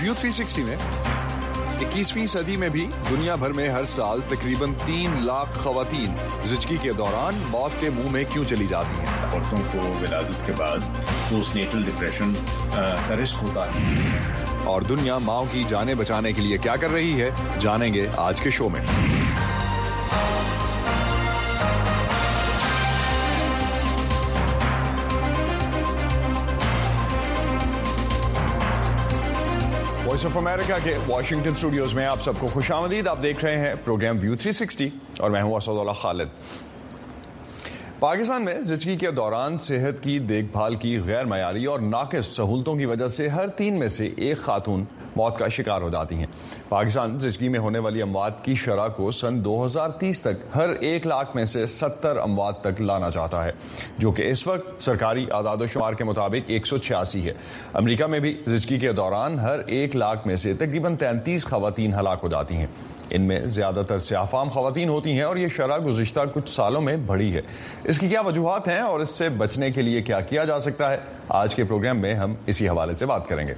व्यू 360 में 21वीं सदी में भी दुनिया भर में हर साल तकरीबन 3 लाख खवातीन ज़िचकी के दौरान मौत के मुंह में क्यों चली जाती हैं। औरतों को विलादत के बाद पोस्टनेटल डिप्रेशन का रिस्क होता है। और दुनिया माओ की जानें बचाने के लिए क्या कर रही है, जानेंगे आज के शो में। वॉइस ऑफ अमेरिका के वॉशिंगटन स्टूडियोज में आप सबको खुशामदीद। आप देख रहे हैं प्रोग्राम व्यू 360 और मैं हूं असदुल्ला खालिद। पाकिस्तान में ज़िचकी के दौरान सेहत की देखभाल की गैर मयारी और नाक़िस सहूलतों की वजह से हर 3 में से 1 खातून मौत का शिकार हो जाती हैं। पाकिस्तान ज़िचकी में होने वाली अमवात की शरह को सन 2030 तक हर 1 लाख में से 70 अमवात तक लाना चाहता है, जो कि इस वक्त सरकारी आदाद-ओ-शुमार के मुताबिक 186 है। अमेरिका में भी ज़िचकी के दौरान हर 1 लाख में से तकरीबन 33 खवातीन हलाक हो जाती हैं। इनमें ज़्यादातर सियाफ़ाम खवातीन होती हैं और ये शरह गुज़िश्ता कुछ सालों में बढ़ी है। इसकी क्या वजूहात हैं और इससे बचने के लिए क्या किया जा सकता है, आज के प्रोग्राम में हम इसी हवाले से बात करेंगे।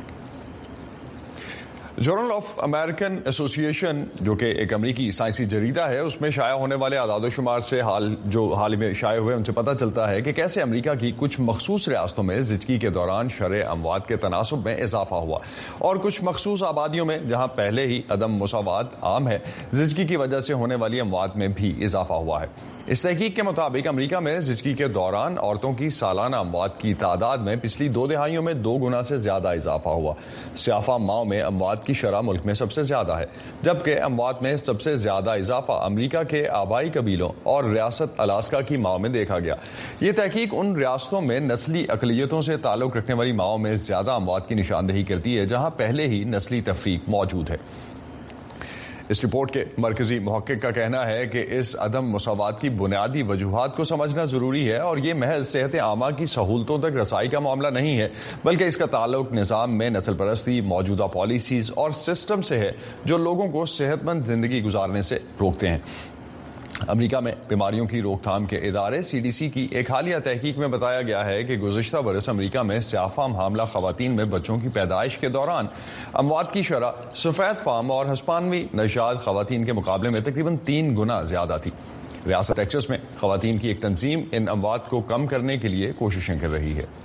जर्नल ऑफ अमेरिकन एसोसिएशन, जो कि एक अमरीकी साइंसी जरीदा है, उसमें शाया होने वाले आदाद-ओ-शुमार से हाल ही में शाये हुए उनसे पता चलता है कि कैसे अमरीका की कुछ मखसूस रियासतों में ज़िचकी के दौरान शरह अमवात के तनासुब में इजाफा हुआ और कुछ मखसूस आबादियों में जहाँ पहले ही अदम मुसावात आम है, ज़िचकी की वजह से होने वाली अमवात में भी इजाफा हुआ है। इस तहकीक के मुताबिक अमरीका में ज़िचकी के दौरान औरतों की सालाना अमवात की तादाद में पिछली 2 दहाइयों में 2 गुना से ज़्यादा इजाफा हुआ। सियाफ़ा माओ में अमवात की शरह मुल्क में सबसे ज़्यादा है, जबकि अमवात में सबसे ज़्यादा इजाफा अमरीका के आबाई कबीलों और रियासत अलास्का की माओ में देखा गया। ये तहकीक उन रियासतों में नस्ली अक़लियतों से ताल्लुक़ रखने वाली माओ में ज़्यादा अमवात की निशानदही करती है, जहाँ पहले ही नस्ली तफरीक मौजूद है। इस रिपोर्ट के मरकजी मुहक्किक का कहना है कि इस अदम मुसावात की बुनियादी वजूहात को समझना ज़रूरी है और ये महज सेहत आमा की सहूलतों तक रसाई का मामला नहीं है, बल्कि इसका ताल्लुक निज़ाम में नस्ल परस्ती, मौजूदा पॉलिसीज़ और सिस्टम से है जो लोगों को सेहतमंद ज़िंदगी गुजारने से रोकते हैं। अमेरिका में बीमारियों की रोकथाम के इदारे CDC की एक हालिया तहकीक में बताया गया है कि गुज़िश्ता बरस अमेरिका में सियाफ़ाम हामला ख़वातीन में बच्चों की पैदाइश के दौरान अमवात की शरह सफ़ेद फाम और हस्पानवी नशाद ख़वातीन के मुकाबले में तकरीबन 3 गुना ज़्यादा थी। रियासत टेक्सास में ख़वातीन की एक तंजीम इन अमवात को कम करने के लिए कोशिशें कर रही है।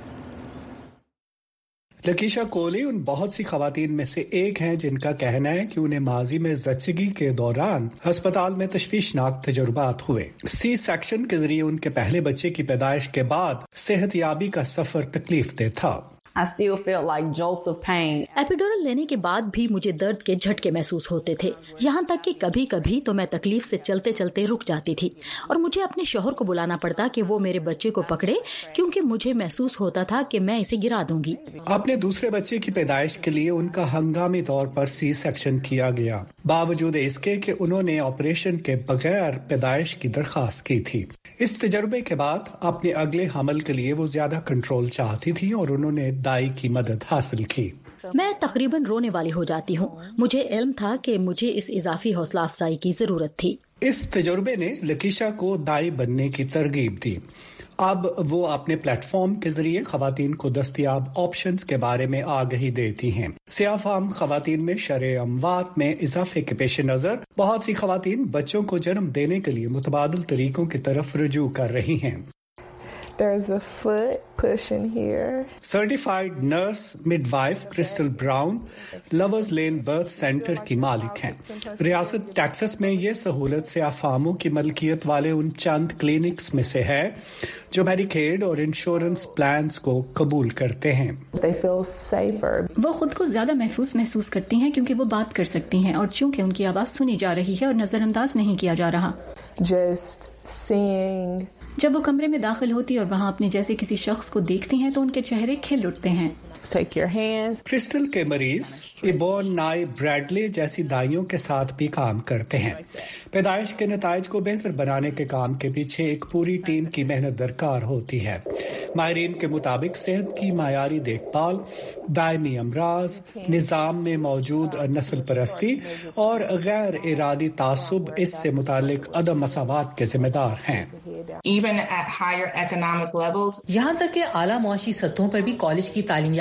लकीशा कोहली उन बहुत सी खवातीन में से एक हैं जिनका कहना है कि उन्हें माजी में ज़िचकी के दौरान अस्पताल में तशवीशनाक तजुर्बात हुए। सी सेक्शन के जरिए उनके पहले बच्चे की पैदाइश के बाद सेहतयाबी का सफर तकलीफ दे था। I still felt like jolts of pain. Epidural लेने के बाद भी मुझे दर्द के झटके महसूस होते थे, यहाँ तक कि कभी कभी तो मैं तकलीफ से चलते चलते रुक जाती थी और मुझे अपने शौहर को बुलाना पड़ता कि वो मेरे बच्चे को पकड़े, क्योंकि मुझे महसूस होता था कि मैं इसे गिरा दूंगी। अपने दूसरे बच्चे की पैदाइश के लिए उनका हंगामी तौर पर सी सेक्शन किया गया, बावजूद इसके कि उन्होंने ऑपरेशन के बगैर पैदाइश की दरखास्त की थी। इस तजर्बे के बाद अपने अगले हमल के लिए वो ज्यादा कंट्रोल चाहती थी और उन्होंने दाई की मदद हासिल की। मैं तकरीबन रोने वाली हो जाती हूँ। मुझे इल्म था कि मुझे इस इजाफी हौसला अफजाई की जरूरत थी। इस तजुर्बे ने लकीशा को दाई बनने की तरगीब दी। अब वो अपने प्लेटफॉर्म के जरिए खवातीन को दस्तयाब ऑप्शंस के बारे में आगाही देती हैं। सियाफ़ाम खवातीन में शरह अमवात में इजाफे के पेश नजर बहुत सी खवातीन बच्चों को जन्म देने के लिए मुतबादिल तरीकों की तरफ रुजू कर रही हैं। There's a foot push in here. Certified nurse midwife Crystal Brown Lovers Lane birth centre की मालिक हैं। रियासत टेक्सास में ये सहूलत सियाफ़ामों की मलकियत वाले उन चंद क्लिनिक्स में से है जो मेडिकेड और इंश्योरेंस प्लान्स को कबूल करते हैं। They feel safer. वो खुद को ज्यादा महसूस करती हैं क्योंकि वो बात कर सकती हैं और चूंकि उनकी आवाज सुनी जा रही है और नजरअंदाज नहीं किया जा रहा। Just seeing. जब वो कमरे में दाखिल होती और वहाँ अपने जैसे किसी शख्स को देखती हैं तो उनके चेहरे खिल उठते हैं। Take your hands. क्रिस्टल के मरीज इबोन नाई ब्रैडले जैसी दाइयों के साथ भी काम करते हैं। पैदाइश के नताइज को बेहतर बनाने के काम के पीछे एक पूरी टीम की मेहनत दरकार होती है। माहिरीन के मुताबिक सेहत की मायारी देखभाल, दायमी अमराज, निज़ाम में मौजूद नस्ल परस्ती और गैर इरादी तासुब इससे मुतालिक अदम मसावात के जिम्मेदार हैं। Even at higher economic levels. यहाँ तक कि आला मुआशी सतहों पर भी कॉलेज की तालीम याफ्ता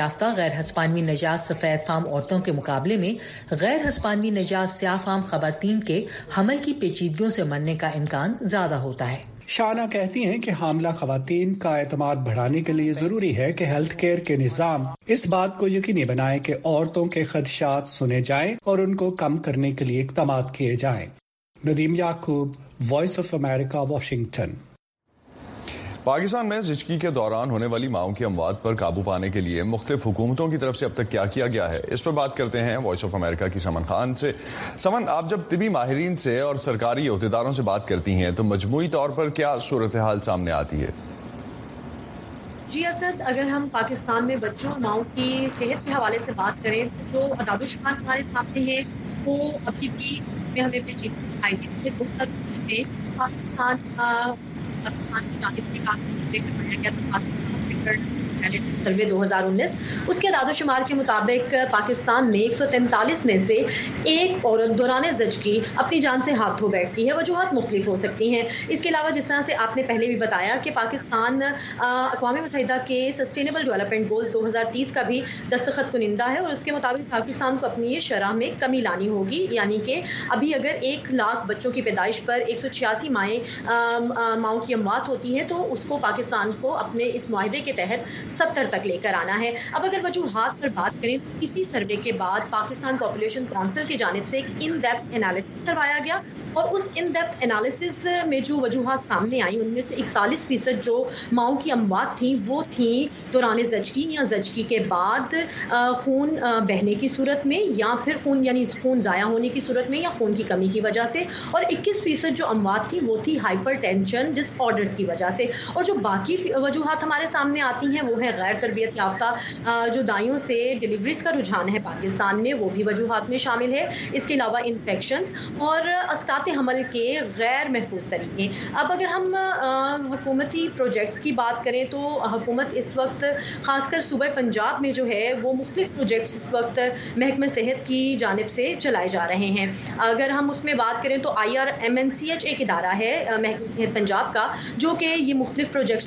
یافتہ غیر ہسپانوی نژاد سفید فام عورتوں کے مقابلے میں غیر ہسپانوی نژاد سیاہ فام خواتین کے حمل کی پیچیدگیوں سے مرنے کا امکان زیادہ ہوتا ہے۔ شانہ کہتی ہیں کہ حاملہ خواتین کا اعتماد بڑھانے کے لیے ضروری ہے کہ ہیلتھ کیئر کے نظام اس بات کو یقینی بنائے کہ عورتوں کے خدشات سنے جائیں اور ان کو کم کرنے کے لیے اقدامات کیے جائیں۔ ندیم یعقوب، وائس آف امریکہ، واشنگٹن۔ پاکستان میں زچگی کے دوران ہونے والی ماؤں کی اموات پر قابو پانے کے لیے مختلف حکومتوں کی طرف سے اب تک کیا کیا گیا ہے، اس پر بات کرتے ہیں وائس آف امریکہ کی سمن خان سے۔ سمن، آپ جب طبی ماہرین سے اور سرکاری عہدیداروں سے بات کرتی ہیں تو مجموعی طور پر کیا صورتحال سامنے آتی ہے؟ جی اسد، اگر ہم پاکستان میں بچوں اور ماؤں کی صحت کے حوالے سے بات کریں تو جو اعداد و شمار ہمارے سامنے ہیں وہ ابھی بھی ہمیں پیچیدگی دکھائی دیتی ہے۔ پاکستان کی جانب سے کافی کروایا گیا تھا سروے 2019، اس کے اعداد و شمار کے مطابق پاکستان میں 143 میں سے ایک عورت دوران زچگی اپنی جان سے ہاتھ دھو بیٹھتی ہے۔ وجوہات مختلف ہو سکتی ہیں۔ اس کے علاوہ جس طرح سے آپ نے پہلے بھی بتایا کہ پاکستان اقوام متحدہ کے سسٹینیبل ڈیولپمنٹ گولز 2030 کا بھی دستخط کنندہ ہے اور اس کے مطابق پاکستان کو اپنی یہ شرح میں کمی لانی ہوگی، یعنی کہ ابھی اگر 1 لاکھ بچوں کی پیدائش پر 186 ماؤں کی اموات ہوتی ہے تو اس کو پاکستان کو اپنے اس معاہدے کے تحت 70 تک لے کر آنا ہے۔ اب اگر وجوہات پر بات کریں تو اسی سروے کے بعد پاکستان پاپولیشن کونسل کی جانب سے ایک ان ڈیپتھ انالیسس کروایا گیا اور اس ان ڈیپتھ انالیسس میں جو وجوہات سامنے آئیں ان میں سے 41% جو ماؤں کی اموات تھیں وہ تھیں دوران زچگی یا زچگی کے بعد خون بہنے کی صورت میں یا پھر خون ضائع ہونے کی صورت میں یا خون کی کمی کی وجہ سے، اور 21% جو اموات تھیں وہ تھی ہائپر ٹینشن ڈس آرڈرز کی وجہ سے۔ اور جو باقی وجوہات ہمارے سامنے آتی ہیں وہ ہے غیر تربیت یافتہ جو دائیوں سے ڈیلیوریز کا رجحان ہے پاکستان میں، وہ بھی وجوہات میں شامل ہے۔ اس کے علاوہ انفیکشنز اور اسقاط حمل کے غیر محفوظ طریقے۔ اب اگر ہم حکومتی پروجیکٹس کی بات کریں تو حکومت اس وقت خاص کر صوبہ پنجاب میں جو ہے وہ مختلف پروجیکٹس اس وقت محکمہ صحت کی جانب سے چلائے جا رہے ہیں۔ اگر ہم اس میں بات کریں تو IRMNCH ایک ادارہ ہے محکمہ صحت پنجاب کا جو کہ یہ مختلف پروجیکٹس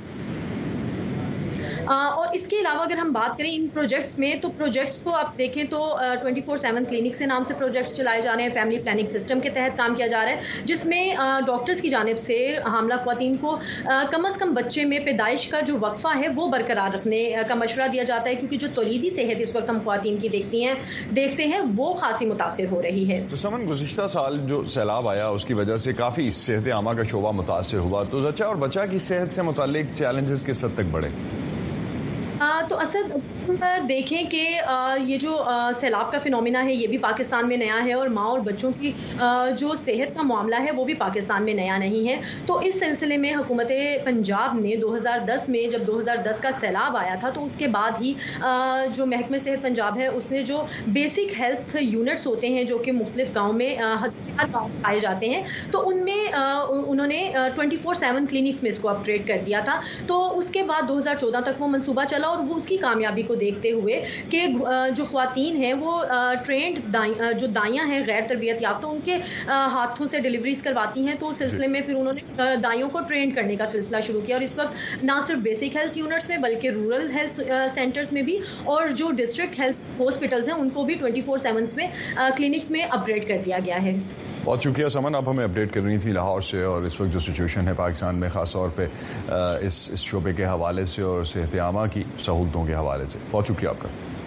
اور اس کے علاوہ اگر ہم بات کریں ان پروجیکٹس میں تو پروجیکٹس کو آپ دیکھیں تو 24/7 کلینک سے نام سے پروجیکٹس چلائے جا رہے ہیں، فیملی پلاننگ سسٹم کے تحت کام کیا جا رہا ہے جس میں ڈاکٹرز کی جانب سے حاملہ خواتین کو کم از کم بچے میں پیدائش کا جو وقفہ ہے وہ برقرار رکھنے کا مشورہ دیا جاتا ہے، کیونکہ جو تولیدی صحت اس وقت ہم خواتین کی دیکھتے ہیں وہ خاصی متاثر ہو رہی ہے۔ تو سمن، گزشتہ سال جو سیلاب آیا اس کی وجہ سے کافی صحت عامہ کا شعبہ متاثر ہوا، تو زچہ اور بچہ کی صحت سے متعلق چیلنجز کس حد تک بڑھے؟ تو اسد دیکھیں کہ یہ جو سیلاب کا فنومینا ہے یہ بھی پاکستان میں نیا ہے اور ماں اور بچوں کی جو صحت کا معاملہ ہے وہ بھی پاکستان میں نیا نہیں ہے۔ تو اس سلسلے میں حکومت پنجاب نے 2010 میں جب 2010 کا سیلاب آیا تھا تو اس کے بعد ہی جو محکمہ صحت پنجاب ہے اس نے جو بیسک ہیلتھ یونٹس ہوتے ہیں جو کہ مختلف گاؤں میں ہر گاؤں پائے جاتے ہیں تو ان میں انہوں نے 24/7 کلینکس میں اس کو اپ گریڈ کر دیا تھا۔ تو اس کے بعد 2014 تک وہ منصوبہ چلا اور وہ اس کی کامیابی کو دیکھتے ہوئے کہ جو خواتین ہیں وہ ٹرینڈ جو دائیاں ہیں غیر تربیت یافتہ ان کے ہاتھوں سے ڈیلیوریز کرواتی ہیں، تو اس سلسلے میں پھر انہوں نے دائیوں کو ٹرینڈ کرنے کا سلسلہ شروع کیا اور اس وقت نہ صرف بیسک ہیلتھ یونٹس میں بلکہ رورل ہیلتھ سینٹرز میں بھی اور جو ڈسٹرکٹ ہیلتھ ہاسپٹلز ہیں ان کو بھی 24/7 میں کلینکس میں اپ گریڈ کر دیا گیا ہے۔ بہت شکریہ سمن، اب ہمیں اپڈیٹ کرنی تھی لاہور سے اور اس وقت جو سچویشن ہے پاکستان میں خاص طور پہ اس شعبے کے حوالے سے اور صحت عامہ کی سہولتوں کے حوالے سے، بہت شکریہ آپ کا۔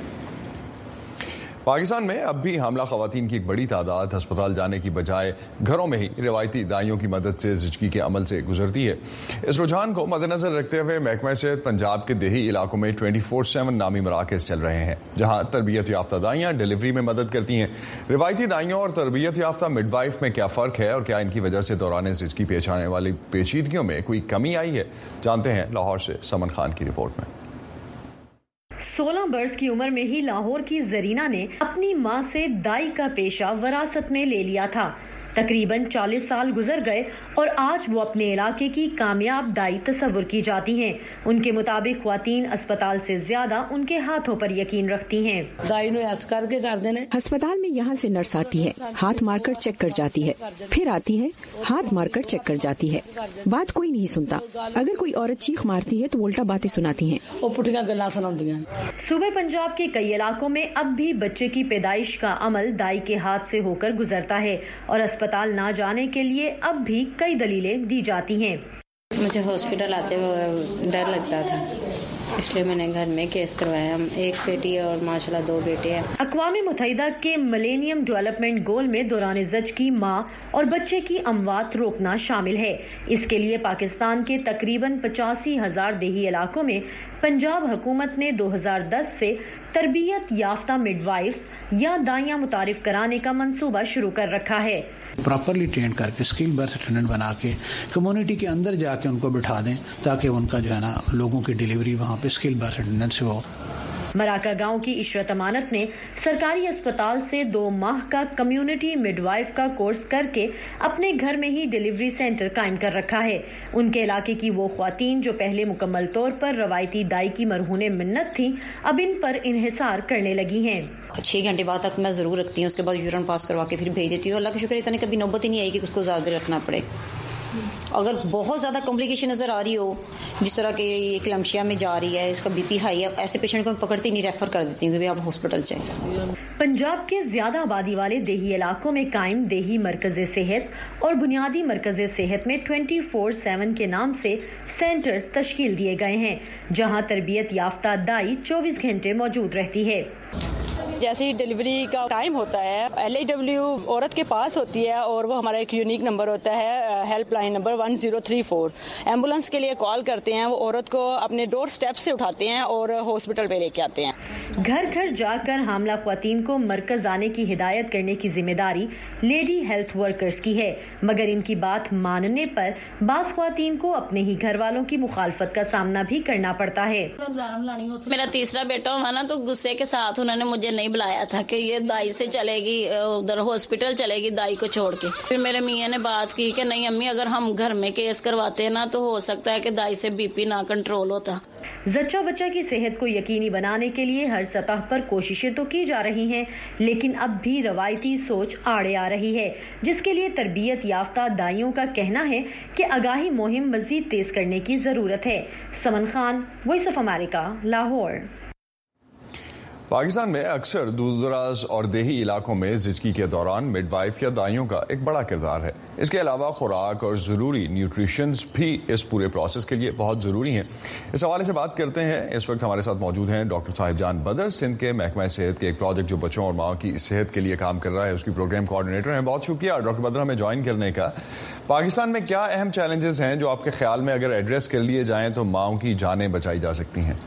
پاکستان میں اب بھی حاملہ خواتین کی ایک بڑی تعداد ہسپتال جانے کی بجائے گھروں میں ہی روایتی دائیوں کی مدد سے زچگی کے عمل سے گزرتی ہے۔ اس رجحان کو مد نظر رکھتے ہوئے محکمہ صحت پنجاب کے دیہی علاقوں میں 24/7 نامی مراکز چل رہے ہیں جہاں تربیت یافتہ دائیاں ڈیلیوری میں مدد کرتی ہیں۔ روایتی دائیوں اور تربیت یافتہ مڈ وائف میں کیا فرق ہے اور کیا ان کی وجہ سے دوران زچگی پیش آنے والی پیچیدگیوں میں کوئی کمی آئی ہے، جانتے ہیں لاہور سے سمن خان کی رپورٹ میں۔ 16 برس کی عمر میں ہی لاہور کی زرینہ نے اپنی ماں سے دائی کا پیشہ وراثت میں لے لیا تھا۔ تقریباً 40 سال گزر گئے اور آج وہ اپنے علاقے کی کامیاب دائی تصور کی جاتی ہیں. ان کے مطابق خواتین اسپتال سے زیادہ ان کے ہاتھوں پر یقین رکھتی ہیں. ہسپتال میں یہاں سے نرس آتی ہے, ہاتھ مار کر چیک کر جاتی ہے, پھر آتی ہے, ہاتھ مار کر چیک کر جاتی ہے. بات کوئی نہیں سنتا. اگر کوئی عورت چیخ مارتی ہے تو الٹا باتیں سناتی ہیں. صوبہ پنجاب کے کئی علاقوں میں اب بھی بچے کی پیدائش کا عمل دائی کے ہاتھ سے ہو کر گزرتا ہے اور اسپتال نہ جانے کے لیے اب بھی کئی دلیلیں دی جاتی ہیں. مجھے ہاسپٹل آتے ہوئے ڈر لگتا تھا, اس لیے میں نے گھر میں کیس کروایا. ہم ایک بیٹی ہے اور ماشاءاللہ 2 بیٹے ہیں. اقوام متحدہ کے ملینیم ڈیولپمنٹ گول میں دوران زچ کی ماں اور بچے کی اموات روکنا شامل ہے. اس کے لیے پاکستان کے تقریباً 85,000 دیہی علاقوں میں پنجاب حکومت نے 2010 سے تربیت یافتہ مڈ وائفز یا دائیاں متعارف کرانے کا منصوبہ شروع کر رکھا ہے. پراپرلی ٹرین کر کے اسکل برتھ اٹینڈنٹ بنا کے کمیونٹی کے اندر جا کے ان کو بٹھا دیں تاکہ ان کا جو ہے نا لوگوں کی ڈیلیوری وہاں پہ اسکل برتھ اٹینڈنٹ سے ہو. مراکہ گاؤں کی عشرت امانت نے سرکاری اسپتال سے 2 ماہ کا کمیونٹی مڈ وائف کا کورس کر کے اپنے گھر میں ہی ڈیلیوری سینٹر قائم کر رکھا ہے. ان کے علاقے کی وہ خواتین جو پہلے مکمل طور پر روایتی دائی کی مرہون منت تھیں اب ان پر انحصار کرنے لگی ہیں. 6 گھنٹے بعد تک میں ضرور رکھتی ہوں, اس کے بعد یورین پاس کروا کے پھر بھیج دیتی ہوں. اللہ کا شکر اتنی کبھی نوبت ہی نہیں آئی کہ اس کو زیادہ رکھنا پڑے. اگر بہت زیادہ کمپلیکیشن نظر آ رہی ہو, جس طرح کہ یہ کلمشیا میں جا رہی ہے, اس کا بی پی ہائی ہے, ایسے پیشنٹ کو میں پکڑتی نہیں, ریفر کر دیتی ہوں کہ آپ ہاسپٹل جائیں. پنجاب کے زیادہ آبادی والے دیہی علاقوں میں قائم دیہی مرکز صحت اور بنیادی مرکز صحت میں 24/7 کے نام سے سینٹرز تشکیل دیے گئے ہیں جہاں تربیت یافتہ دائی 24 گھنٹے موجود رہتی ہے. جیسے ہی ڈیلیوری کا ٹائم ہوتا ہے LAW عورت کے پاس ہوتی ہے اور وہ ہمارا ایک یونیک نمبر ہوتا ہے, ہیلپ لائن نمبر 1034. ایمبولینس کے لیے کال کرتے ہیں, وہ عورت کو اپنے ڈور سٹیپ سے اٹھاتے ہیں اور ہاسپٹل پہ لے کے آتے ہیں. گھر گھر جا کر حاملہ خواتین کو مرکز آنے کی ہدایت کرنے کی ذمہ داری لیڈی ہیلتھ ورکرز کی ہے, مگر ان کی بات ماننے پر بعض خواتین کو اپنے ہی گھر والوں کی مخالفت کا سامنا بھی کرنا پڑتا ہے. میرا تیسرا بیٹا ہوا نا, تو غصے کے ساتھ انہوں نے مجھے نہیں بلایا تھا کہ یہ دائی سے چلے گی, ادھر ہاسپٹل چلے گی دائی کو چھوڑ کے. پھر میرے میاں نے بات کی کہ نہیں امی, اگر ہم گھر میں کیس کرواتے ہیں نا تو ہو سکتا ہے کہ دائی سے بی پی نہ کنٹرول ہوتا. زچہ بچہ کی صحت کو یقینی بنانے کے لیے ہر سطح پر کوششیں تو کی جا رہی ہیں, لیکن اب بھی روایتی سوچ آڑے آ رہی ہے, جس کے لیے تربیت یافتہ دائیوں کا کہنا ہے کہ آگاہی مہم مزید تیز کرنے کی ضرورت ہے. سمن خان, وائس آف امریکہ, لاہور. پاکستان میں اکثر دور دراز اور دیہی علاقوں میں زچگی کے دوران مڈ وائف یا دائیوں کا ایک بڑا کردار ہے. اس کے علاوہ خوراک اور ضروری نیوٹریشنز بھی اس پورے پروسیس کے لیے بہت ضروری ہیں. اس حوالے سے بات کرتے ہیں. اس وقت ہمارے ساتھ موجود ہیں ڈاکٹر صاحب جان بدر, سندھ کے محکمہ صحت کے ایک پروجیکٹ جو بچوں اور ماں کی صحت کے لیے کام کر رہا ہے, اس کی پروگرام کوآرڈینیٹر ہیں. بہت شکریہ ڈاکٹر بدر ہمیں جوائن کرنے کا. پاکستان میں کیا اہم چیلنجز ہیں جو آپ کے خیال میں اگر ایڈریس کر لیے جائیں تو ماؤں کی جانیں بچائی جا سکتی ہیں؟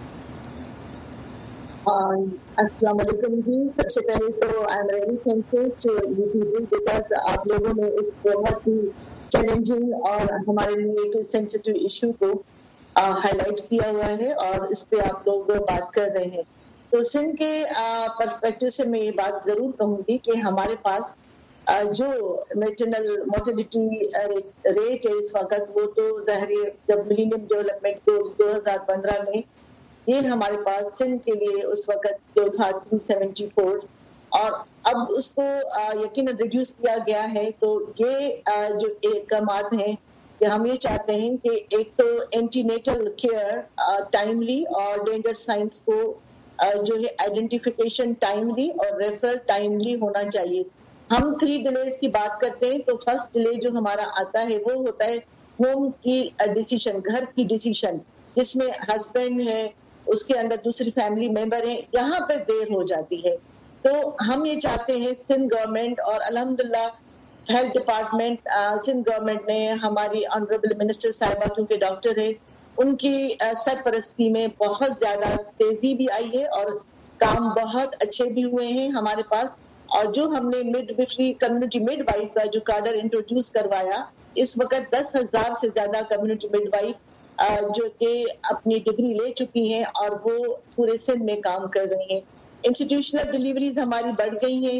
السلام علیکم جی. سب سے پہلے تو آئی ایم ویری تھینکفل ٹو یو پیپل بیکاز آپ لوگوں نے اس بہت ہی چیلنجنگ اور ہمارے لیے ایک سینسٹیو ایشو کو ہائی لائٹ کیا ہوا ہے اور اس پہ آپ لوگ بات کر رہے ہیں. تو سندھ کے پرسپیکٹو سے میں یہ بات ضرور کہوں گی کہ ہمارے پاس جو میٹرنل موٹیلٹی ریٹ ہے اس وقت, وہ تو ظاہر جب ملینیم ڈیولپمنٹ گول 2015 میں یہ ہمارے پاس سندھ کے لیے اس وقت جو تھا 374 اور اب اس کو یقیناً ریڈیوس کیا گیا ہے. تو یہ جو اقدامات ہیں کہ ہم یہ چاہتے ہیں کہ ایک تو اینٹی نیٹل کیئر ٹائملی اور ڈینجر سائنس کو جو ہے آئیڈینٹیفیکیشن ٹائملی اور ریفرل ٹائملی ہونا چاہیے. ہم 3 ڈیلیز کی بات کرتے ہیں تو فرسٹ ڈیلے جو ہمارا آتا ہے وہ ہوتا ہے ہوم کی ڈیسیشن, گھر کی ڈیسیشن, جس میں ہسبینڈ ہے, اس کے اندر دوسری فیملی ممبر ہیں, یہاں پر دیر ہو جاتی ہے. تو ہم یہ چاہتے ہیں سندھ گورنمنٹ اور الحمدللہ ہیلتھ ڈپارٹمنٹ سندھ گورنمنٹ نے ہماری آنریبل منسٹر صاحبہ کیونکہ ڈاکٹر ہے, ان کی سرپرستی میں بہت زیادہ تیزی بھی آئی ہے اور کام بہت اچھے بھی ہوئے ہیں ہمارے پاس. اور جو ہم نے مڈ ویفری کمیونٹی مڈ وائف کا جو کارڈر انٹروڈیوس کروایا, اس وقت 10,000 سے زیادہ کمیونٹی مڈ وائف جو کہ اپنی ڈگری لے چکی ہیں اور وہ پورے سندھ میں کام کر رہی ہیں. انسٹیٹیوشنل ڈیلیوریز ہماری بڑھ گئی ہیں.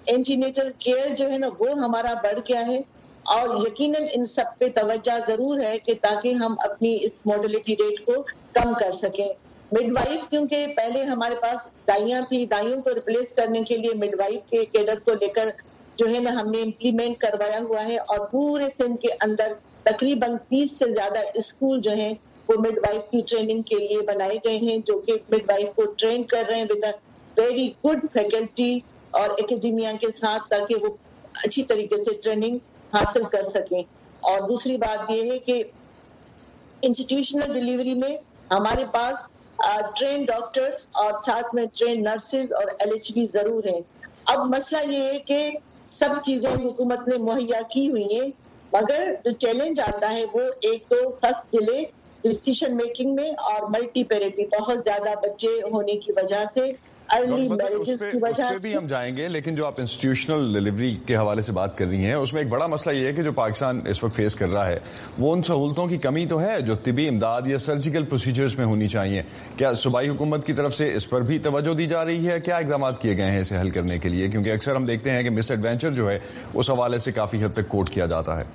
اینٹینیٹل کیئر جو ہے نا وہ ہمارا بڑھ گیا ہے، اور یقیناً ان سب پہ توجہ ضرور ہے کہ تاکہ ہم اپنی اس مورٹیلٹی ریٹ کو کم کر سکیں. مڈ وائف کیونکہ پہلے ہمارے پاس دائیاں تھی، دائیوں کو ریپلیس کرنے کے لیے مڈ وائف کے کیڈر کو لے کر جو ہے نا ہم نے امپلیمنٹ کروایا ہوا ہے، اور پورے سندھ کے اندر تقریباً 30 سے زیادہ اسکول جو ہیں وہ مڈ وائف کی ٹریننگ کے لیے بنائے گئے ہیں، جو کہ مڈ وائف کو ٹرین کر رہے ہیں ود اے ویری گڈ فیکلٹی اور اکیڈیمیا کے ساتھ، تاکہ وہ اچھی طریقے سے ٹریننگ حاصل کر سکیں. اور دوسری بات یہ ہے کہ انسٹیٹیوشنل ڈیلیوری میں ہمارے پاس ٹرین ڈاکٹرز اور ساتھ میں ٹرین نرسز اور LHV ضرور ہیں. اب مسئلہ یہ ہے کہ سب چیزیں حکومت نے مہیا کی ہوئی ہیں، مگر جو چیلنج آتا ہے وہ ایک تو فرسٹ ڈیلے ڈیسیشن میکنگ میں، اور ملٹی پیرنٹی بہت زیادہ بچے ہونے کی وجہ سے، ارلی میرجز کی وجہ سے بھی ہم جائیں گے. لیکن جو آپ انسٹیٹیوشنل ڈیلیوری کے حوالے سے بات کر رہی ہیں، اس میں ایک بڑا مسئلہ یہ ہے کہ جو پاکستان اس وقت فیس کر رہا ہے وہ ان سہولتوں کی کمی تو ہے جو طبی امداد یا سرجیکل پروسیجرز میں ہونی چاہیے. کیا صوبائی حکومت کی طرف سے اس پر بھی توجہ دی جا رہی ہے؟ کیا اقدامات کیے گئے ہیں اسے حل کرنے کے لیے؟ کیونکہ اکثر ہم دیکھتے ہیں کہ مس ایڈوینچر جو ہے اس حوالے سے کافی حد تک کوٹ کیا جاتا ہے.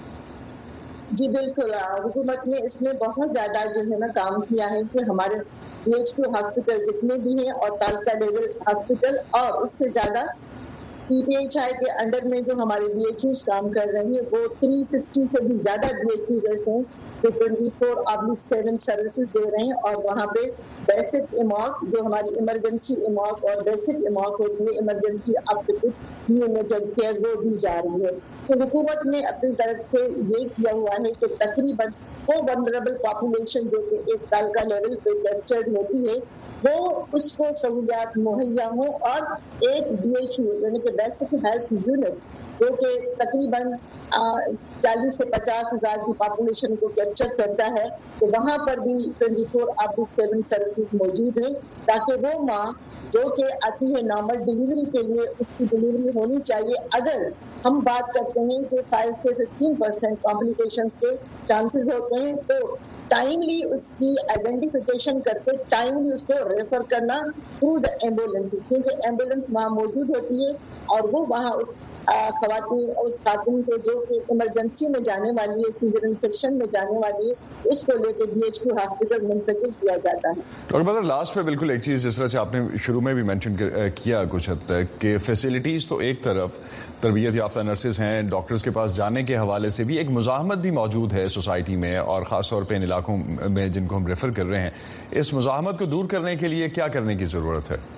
جی بالکل، حکومت نے اس میں بہت زیادہ جو ہے نا کام کیا ہے کہ ہمارے PHQ ہاسپٹل جتنے بھی ہیں اور تعلقہ لیول ہاسپٹل، اور اس سے زیادہ PPHI کے انڈر میں جو ہمارے DHOs کام کر رہے ہیں وہ 360 سے بھی زیادہ DHOs ایسے ہیں جو 24/7 سروسز دے رہے ہیں. اور وہاں پہ بیسک ایماک جو ہماری ایمرجنسی ایماک اور بیسک ایماک ہوتی ہے، ایمرجنسی اپ ٹو نیونیٹل کیئر، وہ دی جا رہی ہے. تو حکومت نے اپنی طرف سے یہ کیا ہوا ہے کہ تقریباً وہ ونربل پاپولیشن جو کہ ایک تعلقہ لیول پہ کیپچرڈ ہوتی ہے وہ اس کو سہولیات مہیا ہوں، اور ایک DHO یعنی کہ بیسک ہیلتھ یونٹ جو کہ تقریباً 40 سے 50 ہزار کی پاپولیشن کو کیپچر کرتا ہے، تو وہاں پر بھی 24/7 سروسز موجود ہیں، تاکہ وہ ماں جو کہ آتی ہے نارمل ڈیلیوری کے لیے اس کی ڈیلیوری ہونی چاہیے. اگر ہم بات کرتے ہیں کہ 5 سے 15% کمپلیکیشنز کے چانسز ہوتے ہیں، تو ٹائملی اس کی آئیڈینٹیفیکیشن کر کے ٹائملی اس کو ریفر کرنا تھرو دا ایمبولینس، کیونکہ ایمبولینس وہاں موجود ہوتی ہے اور وہ وہاں اس خواتین اور خاتون کو جو کہ ایمرجنسی میں جانے والی ہے، سیزرین سیکشن میں جانے والی ہے، اس کو لے کے DHQ ہاسپٹل منتقل کیا جاتا ہے. ڈاکٹر بدر، لاسٹ پہ بالکل ایک چیز جس طرح سے آپ نے شروع میں بھی مینشن کیا کچھ حد تک کہ فیسلٹیز تو ایک طرف، تربیت یافتہ نرسز ہیں، ڈاکٹرز کے پاس جانے کے حوالے سے بھی ایک مزاحمت بھی موجود ہے سوسائٹی میں، اور خاص طور پہ ان علاقوں میں جن کو ہم ریفر کر رہے ہیں. اس مزاحمت کو دور کرنے کے لیے کیا کرنے کی ضرورت ہے؟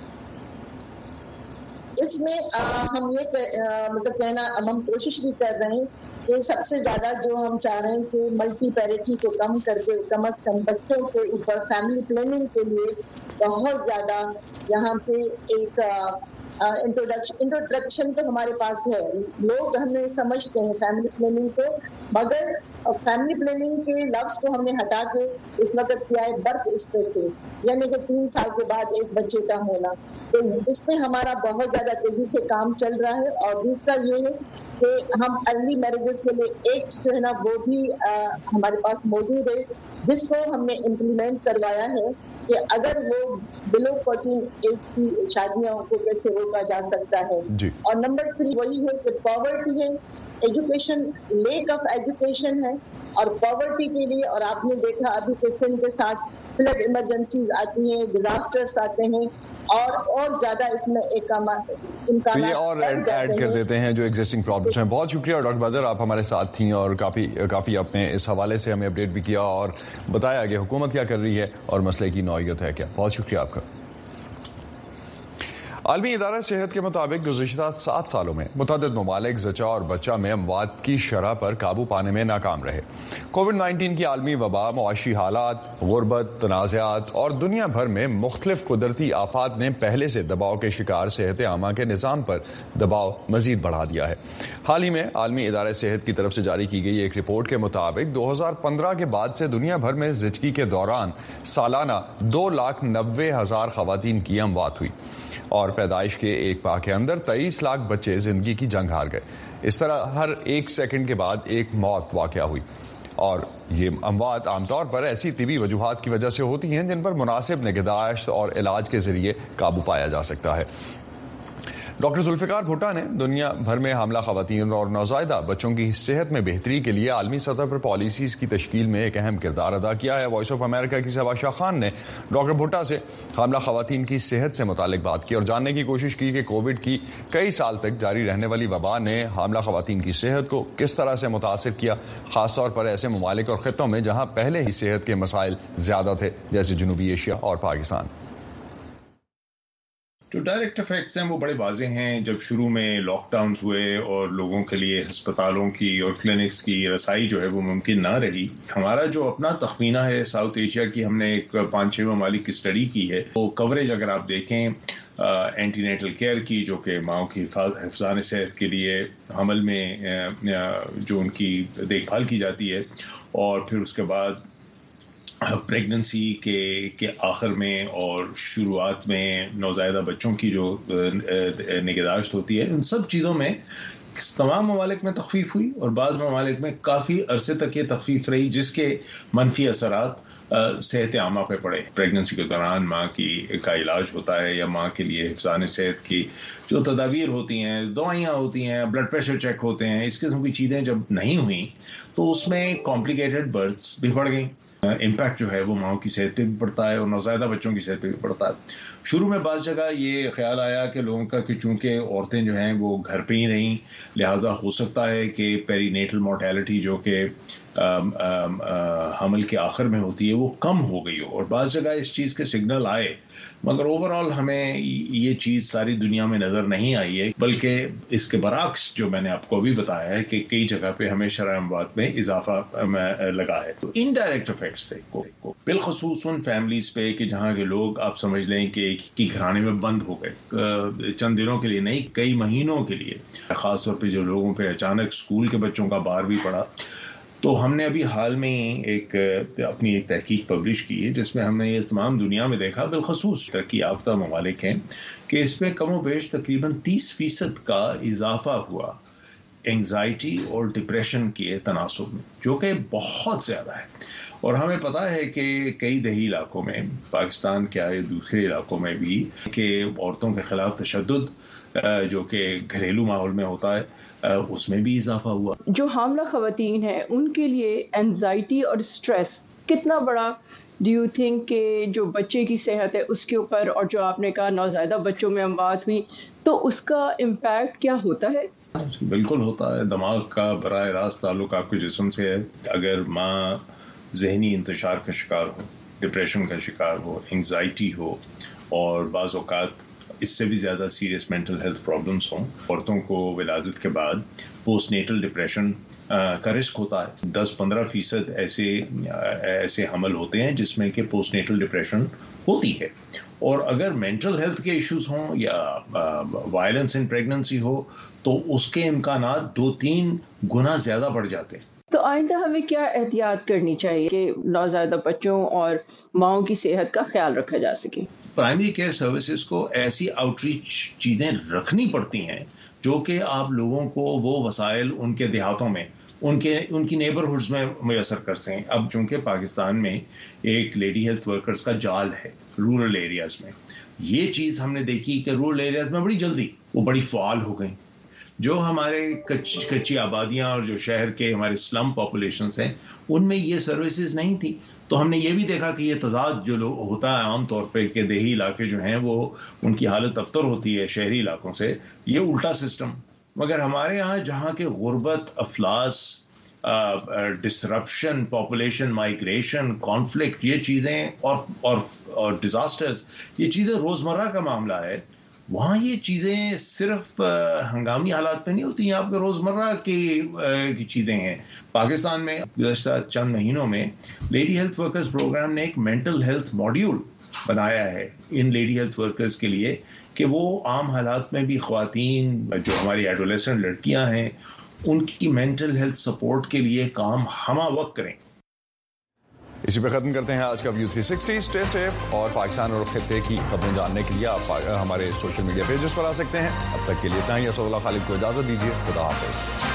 اس میں ہم یہ مطلب کہنا ہم کوشش بھی کر رہے ہیں کہ سب سے زیادہ جو ہم چاہ رہے ہیں کہ ملٹی پیرٹی کو کم کر کے کم از کم بچوں کے اوپر فیملی پلاننگ کے لیے بہت زیادہ یہاں پہ ایک انٹروڈکشن تو ہمارے پاس ہے. لوگ ہمیں سمجھتے ہیں فیملی پلاننگ کو، مگر فیملی پلاننگ کے لفظ کو ہم نے ہٹا کے اس وقت کیا ہے برتھ اسپیسنگ، یعنی کہ 3 سال کے بعد ایک بچے کا ہونا. تو اس میں ہمارا بہت زیادہ تیزی سے کام چل رہا ہے. اور دوسرا یہ ہے کہ ہم ارلی میرجز کے لیے ایک جو ہے نا وہ بھی ہمارے پاس موجود ہے، جس کو ہم نے امپلیمنٹ کروایا ہے کہ اگر وہ بلو 14 ایج کی شادیوں کو کیسے روکا جا سکتا ہے. اور نمبر 3 وہی ہے کہ پاورٹی ہے، ایجوکیشن، لیک آف ایجوکیشن ہے. اور پاورٹی کے لیے، اور آپ نے دیکھا ابھی کے سندھ کے ساتھ فلڈ ایمرجنسیز آتی ہیں، ڈیزاسٹرز آتے ہیں، اور زیادہ اس میں ایک امکانات اور ایڈ کر دیتے ہیں جو ایگزسٹنگ پرابلمس ہیں. بہت شکریہ ڈاکٹر بدر، آپ ہمارے ساتھ تھیں اور کافی آپ نے اس حوالے سے ہمیں اپڈیٹ بھی کیا اور بتایا کہ حکومت کیا کر رہی ہے اور مسئلے کی نوعیت ہے کیا. بہت شکریہ آپ کا. عالمی ادارہ صحت کے مطابق گزشتہ 7 سالوں میں متعدد ممالک زچہ اور بچہ میں اموات کی شرح پر قابو پانے میں ناکام رہے. کووڈ-19 کی عالمی وبا، معاشی حالات، غربت، تنازعات اور دنیا بھر میں مختلف قدرتی آفات نے پہلے سے دباؤ کے شکار صحت عامہ کے نظام پر دباؤ مزید بڑھا دیا ہے. حال ہی میں عالمی ادارہ صحت کی طرف سے جاری کی گئی ایک رپورٹ کے مطابق 2015 کے بعد سے دنیا بھر میں زچگی کے دوران سالانہ 2,90,000 خواتین کی اموات ہوئی اور پیدائش کے ایک ماہ کے اندر 23 لاکھ بچے زندگی کی جنگ ہار گئے. اس طرح ہر 1 سیکنڈ کے بعد ایک موت واقع ہوئی، اور یہ اموات عام طور پر ایسی طبی وجوہات کی وجہ سے ہوتی ہیں جن پر مناسب نگہداشت اور علاج کے ذریعے قابو پایا جا سکتا ہے. ڈاکٹر ذوالفقار بھٹا نے دنیا بھر میں حاملہ خواتین اور نوزائیدہ بچوں کی صحت میں بہتری کے لیے عالمی سطح پر پالیسیز کی تشکیل میں ایک اہم کردار ادا کیا ہے. وائس آف امریکہ کی صبا شاہ خان نے ڈاکٹر بھٹا سے حاملہ خواتین کی صحت سے متعلق بات کی اور جاننے کی کوشش کی کہ کووڈ کی کئی سال تک جاری رہنے والی وبا نے حاملہ خواتین کی صحت کو کس طرح سے متاثر کیا، خاص طور پر ایسے ممالک اور خطوں میں جہاں پہلے ہی صحت کے مسائل زیادہ تھے جیسے جنوبی ایشیا اور پاکستان. جو ڈائریکٹ افیکٹس ہیں وہ بڑے واضح ہیں. جب شروع میں لاک ڈاؤنز ہوئے اور لوگوں کے لیے ہسپتالوں کی اور کلینکس کی رسائی جو ہے وہ ممکن نہ رہی، ہمارا جو اپنا تخمینہ ہے ساؤتھ ایشیا کی، ہم نے ایک 5-6 ممالک کی اسٹڈی کی ہے. وہ کوریج اگر آپ دیکھیں اینٹی نیٹل کیئر کی، جو کہ ماؤں کی حفظان صحت کے لیے حمل میں جو ان کی دیکھ بھال کی جاتی ہے، اور پھر اس کے بعد پریگننسی کے آخر میں اور شروعات میں نوزائیدہ بچوں کی جو نگہداشت ہوتی ہے، ان سب چیزوں میں تمام ممالک میں تخفیف ہوئی اور بعض ممالک میں کافی عرصے تک یہ تخفیف رہی، جس کے منفی اثرات صحت عامہ پہ پڑے. پریگننسی کے دوران ماں کا علاج ہوتا ہے یا ماں کے لیے حفظان صحت کی جو تدابیر ہوتی ہیں، دوائیاں ہوتی ہیں، بلڈ پریشر چیک ہوتے ہیں، اس قسم کی چیزیں جب نہیں ہوئیں تو اس میں کمپلیکیٹڈ برتھس بھی بڑھ گئیں. امپیکٹ جو ہے وہ ماؤں کی صحت پہ بھی پڑتا ہے اور نوزائیدہ بچوں کی صحت پہ بھی پڑتا ہے. شروع میں بعض جگہ یہ خیال آیا کہ لوگوں کا کہ چونکہ عورتیں جو ہیں وہ گھر پہ ہی رہیں، لہٰذا ہو سکتا ہے کہ پیری نیٹل مورٹیلٹی جو کہ حمل کے آخر میں ہوتی ہے وہ کم ہو گئی ہو، اور بعض جگہ اس چیز کے سگنل آئے، مگر اوورآل ہمیں یہ چیز ساری دنیا میں نظر نہیں آئی ہے، بلکہ اس کے برعکس جو میں نے آپ کو ابھی بتایا ہے کہ کئی جگہ پہ ہمیں شرح اموات میں اضافہ لگا ہے. تو انڈائریکٹ افیکٹس سے بالخصوص ان فیملیز پہ کہ جہاں کے لوگ آپ سمجھ لیں کہ گھرانے میں بند ہو گئے چند دنوں کے لیے نہیں، کئی مہینوں کے لیے، خاص طور پہ جو لوگوں پہ اچانک اسکول کے بچوں کا بار بھی پڑا. تو ہم نے ابھی حال میں اپنی ایک تحقیق پبلش کی ہے جس میں ہم نے یہ تمام دنیا میں دیکھا، بالخصوص ترقی یافتہ ممالک ہیں، کہ اس میں کم و بیش تقریباً 30% کا اضافہ ہوا اینگزائٹی اور ڈپریشن کے تناسب میں، جو کہ بہت زیادہ ہے. اور ہمیں پتہ ہے کہ کئی دیہی علاقوں میں، پاکستان کے آئے دوسرے علاقوں میں بھی، کہ عورتوں کے خلاف تشدد جو کہ گھریلو ماحول میں ہوتا ہے، اس میں بھی اضافہ ہوا. جو حاملہ خواتین ہیں ان کے لیے اینزائٹی اور سٹریس کتنا بڑا ڈو یو تھنک کہ جو بچے کی صحت ہے اس کے اوپر، اور جو آپ نے کہا نوزائیدہ بچوں میں اموات ہوئی، تو اس کا امپیکٹ کیا ہوتا ہے؟ بالکل ہوتا ہے. دماغ کا براہ راست تعلق آپ کے جسم سے ہے. اگر ماں ذہنی انتشار کا شکار ہو، ڈپریشن کا شکار ہو، انگزائٹی ہو، اور بعض اوقات اس سے بھی زیادہ سیریس مینٹل ہیلتھ پرابلمس ہوں، عورتوں کو ولادت کے بعد پوسٹ نیٹل ڈپریشن کا رسک ہوتا ہے. 10-15% ایسے حمل ہوتے ہیں جس میں کہ پوسٹ نیٹل ڈپریشن ہوتی ہے. اور اگر مینٹل ہیلتھ کے ایشوز ہوں یا وائلنس ان پریگننسی ہو تو اس کے امکانات 2-3 گنا زیادہ بڑھ جاتے ہیں. تو آئندہ ہمیں کیا احتیاط کرنی چاہیے کہ نوزائیدہ بچوں اور ماؤں کی صحت کا خیال رکھا جا سکے؟ پرائمری کیئر سروسز کو ایسی آؤٹ ریچ چیزیں رکھنی پڑتی ہیں جو کہ آپ لوگوں کو وہ وسائل ان کے دیہاتوں میں، ان کی نیبرہڈز میں میسر کر سکیں. اب چونکہ پاکستان میں ایک لیڈی ہیلتھ ورکرز کا جال ہے رورل ایریاز میں، یہ چیز ہم نے دیکھی کہ رورل ایریاز میں بڑی جلدی وہ بڑی فعال ہو گئیں. جو ہمارے کچی آبادیاں اور جو شہر کے ہمارے سلم پاپولیشنز ہیں ان میں یہ سروسز نہیں تھی. تو ہم نے یہ بھی دیکھا کہ یہ تضاد جو ہوتا ہے عام طور پہ کہ دیہی علاقے جو ہیں وہ ان کی حالت ابتر ہوتی ہے شہری علاقوں سے، یہ الٹا سسٹم. مگر ہمارے یہاں جہاں کے غربت، افلاس، ڈسرپشن، پاپولیشن مائگریشن، کانفلکٹ، یہ چیزیں اور ڈیزاسٹرز، یہ چیزیں روزمرہ کا معاملہ ہے. وہاں یہ چیزیں صرف ہنگامی حالات میں نہیں ہوتی ہیں، آپ کے روزمرہ کی چیزیں ہیں. پاکستان میں گزشتہ چند مہینوں میں لیڈی ہیلتھ ورکرز پروگرام نے ایک مینٹل ہیلتھ ماڈیول بنایا ہے ان لیڈی ہیلتھ ورکرز کے لیے کہ وہ عام حالات میں بھی خواتین جو ہماری ایڈولیسنٹ لڑکیاں ہیں ان کی مینٹل ہیلتھ سپورٹ کے لیے کام ہمہ وقت کریں. اسی پہ ختم کرتے ہیں آج کا ویو 360. اسٹے سیف، اور پاکستان اور خطے کی خبریں جاننے کے لیے آپ ہمارے سوشل میڈیا پیجز پر آ سکتے ہیں. اب تک کے لیے اتنا ہی. اسد اللہ خالد کو اجازت دیجیے. خدا حافظ.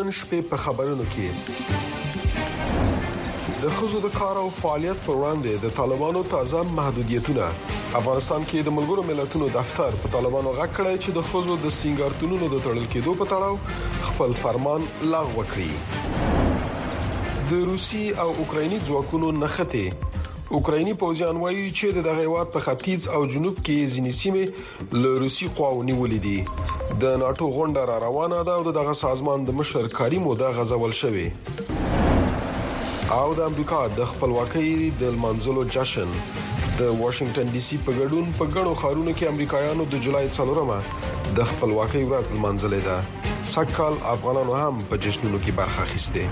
نن شپې په خبرونو کې د ښځو د کار او فعالیت پر وړاندې د طالبانو تازه محدودیتونه. افغانستان کې د ملګرو ملتونو دفتر په طالبانو غږ کړی چې د ښځو د سینګارتونونو د تړل کېدو په تړاو خپل فرمان لغوه کړی. د روسي او اوکرایني ځواکونو نښتې. اوکرایني پوځیان وایي چې د هیواد په ختیځ او جنوب کې ځینې سیمې له روسي قواو نیولې دي. د ناتو غونډه را روانه ده او دغه سازمان د مشر کاری موده غزول شوی. او د امریکا د خپلواکۍ د لمانځلو جشن. د واشنگټن ډي سي په ګډون په ګڼو ښارونو کې امریکایانو د جولای 4 د خپلواکۍ ورځ لمانځلې ده. سږکال افغانانو هم په جشنونو کې برخه اخیسته.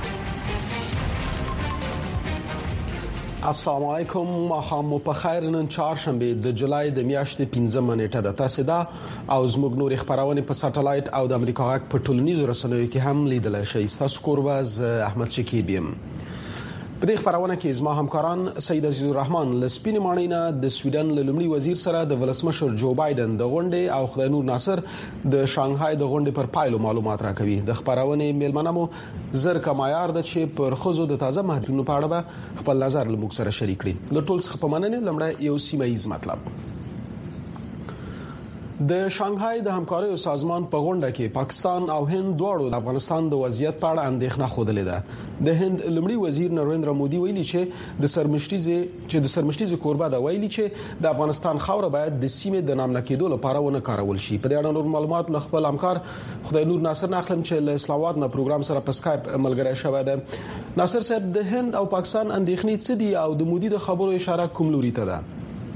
السلام علیکم، ماښام مو په خیر. نن چهارشنبه د جولای د میاشتې 15 نیټه ده. تاسو دا او زموږ نور خبرونه په ساتلایت او د امریکا غږ په ټولنیزو رسنیو کې هم لیدل شئ. تاسو کورواز احمد شکیب یم. په دې خبرونه کې زما همکاران سید عزیز الرحمن لسپین مانینا د سویډن لومړي وزیر سره د ولسمشر جو بایدن د غونډې او خدای نور ناصر د شانګهای د غونډې پر پایلو معلومات راکوي. د خبرونه میلمنمو زر کمایار د چې پر خزو د تازه محدودیتونو په اړه به خپل نظر لموږ سره شریک کړي. د ټول څخه په مننه لمړی یو سیمایي مطلب. د شانګهای د همکاریو سازمان په غونډه کې پاکستان او هند دواړو د افغانستان د وضعیت په اړه اندېښنه خوده ده. د هند لومړي وزیر نریندرا مودي ویلي چې د سرمشتيزي کوربه دا ویلي چې د افغانستان خاوره باید د سیمې د نامنه کېدو لپاره ونه کارول شي. په دې اړه نور معلومات له خپل همکار خدای نور ناصر ناخلم چې له اسلام آباد نه پروګرام سره په اسکایپ ملګری شوی دی. ناصر صاحب، د هند او پاکستان اندېښنې څه دي او د مودي د خبرو اشاره کوم لوري ته ده؟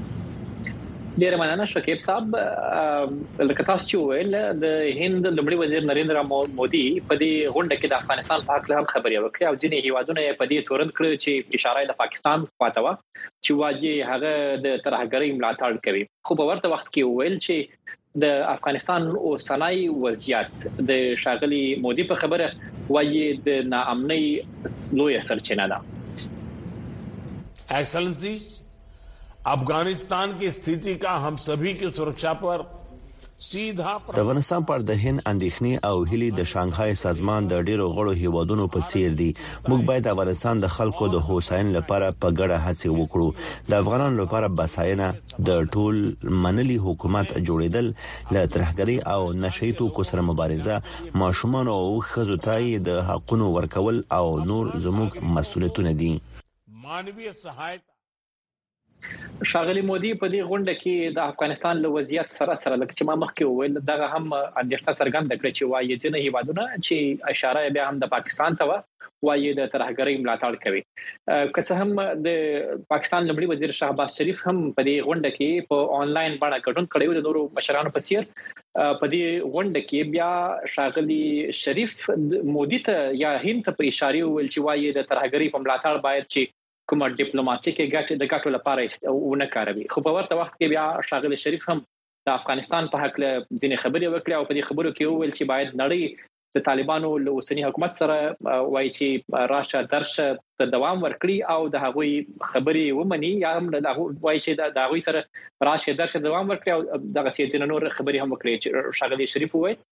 ډیر مننه شکیب صاحب. لکه تاسو چې ویل، د هند لومړي وزیر نریندرا مودي په دې غونډه کې د افغانستان په اړه هم خبرې وکړې او ځینې هیوادونه په دې تورن کړ چې اشاره د پاکستان خواته و چې واجی هغه د ترهګرۍ ملاتړ کوي. خو په ورته وخت کې ویل چې د افغانستان اوسنۍ وضعیت د شاغلي مودي په خبره وايي د ناامنۍ لوی سرچینه ده. एक्सेलेंसी, अफगानिस्तान की स्थिति का हम सभी की सुरक्षा पर सीधा د افغانستان پر د هند اندېښنې او هلي د شانګهای سازمان د ډیرو غړو هیوادونو په څیر دي. موږ باید د افغانستان د خلکو د هوساینې لپاره په ګډه هڅې وکړو. د افغانانو لپاره بساینه، د ټول منلي حکومت جوړیدل، له ترهګرۍ او نشئی توکو سره مبارزه، ماشومان او ښځو ته د حقونو ورکول او نور زموږ مسؤلیتونه دي. मानवीय सहायता. شاغلی مودي په دې غونډه کې د افغانستان له وضعیت سره لکه چې ما مخکې وویل، دغه هم اندېښنه څرګنده کړې چې وايي ځینې هیوادونه چې اشاره بیا هم د پاکستان ته وايي د ترهګرۍ ملاتړ کوي. که څه هم د پاکستان لومړي وزیر شهباز شریف هم په دې غونډه کې په آنلاین بڼه ګډون کړی و د نورو مشرانو په څیر. په دې غونډه کې بیا شاغلی شریف مودي ته یا هند ته په اشاره ویل چې وايي د ترهګرۍ په ملاتړ باید چې کومه ډیپلوماټیکي ګټه لپاره ونه کاروي. خو په ورته وخت کې بیا شاغلی شریف هم د افغانستان په حق له ځینې خبرې وکړې او په دې خبرو کې وویل چې باید نړۍ د طالبانو له اوسنی حکومت سره وایي چې راشه درشه د دوام ورکړي او د هغوی خبرې ومني، یا هم د وایي چې د هغوی سره راشه درشه دوام ورکړي او دغه ځینې نور خبرې هم وکړي چې شاغلی شریف وویل.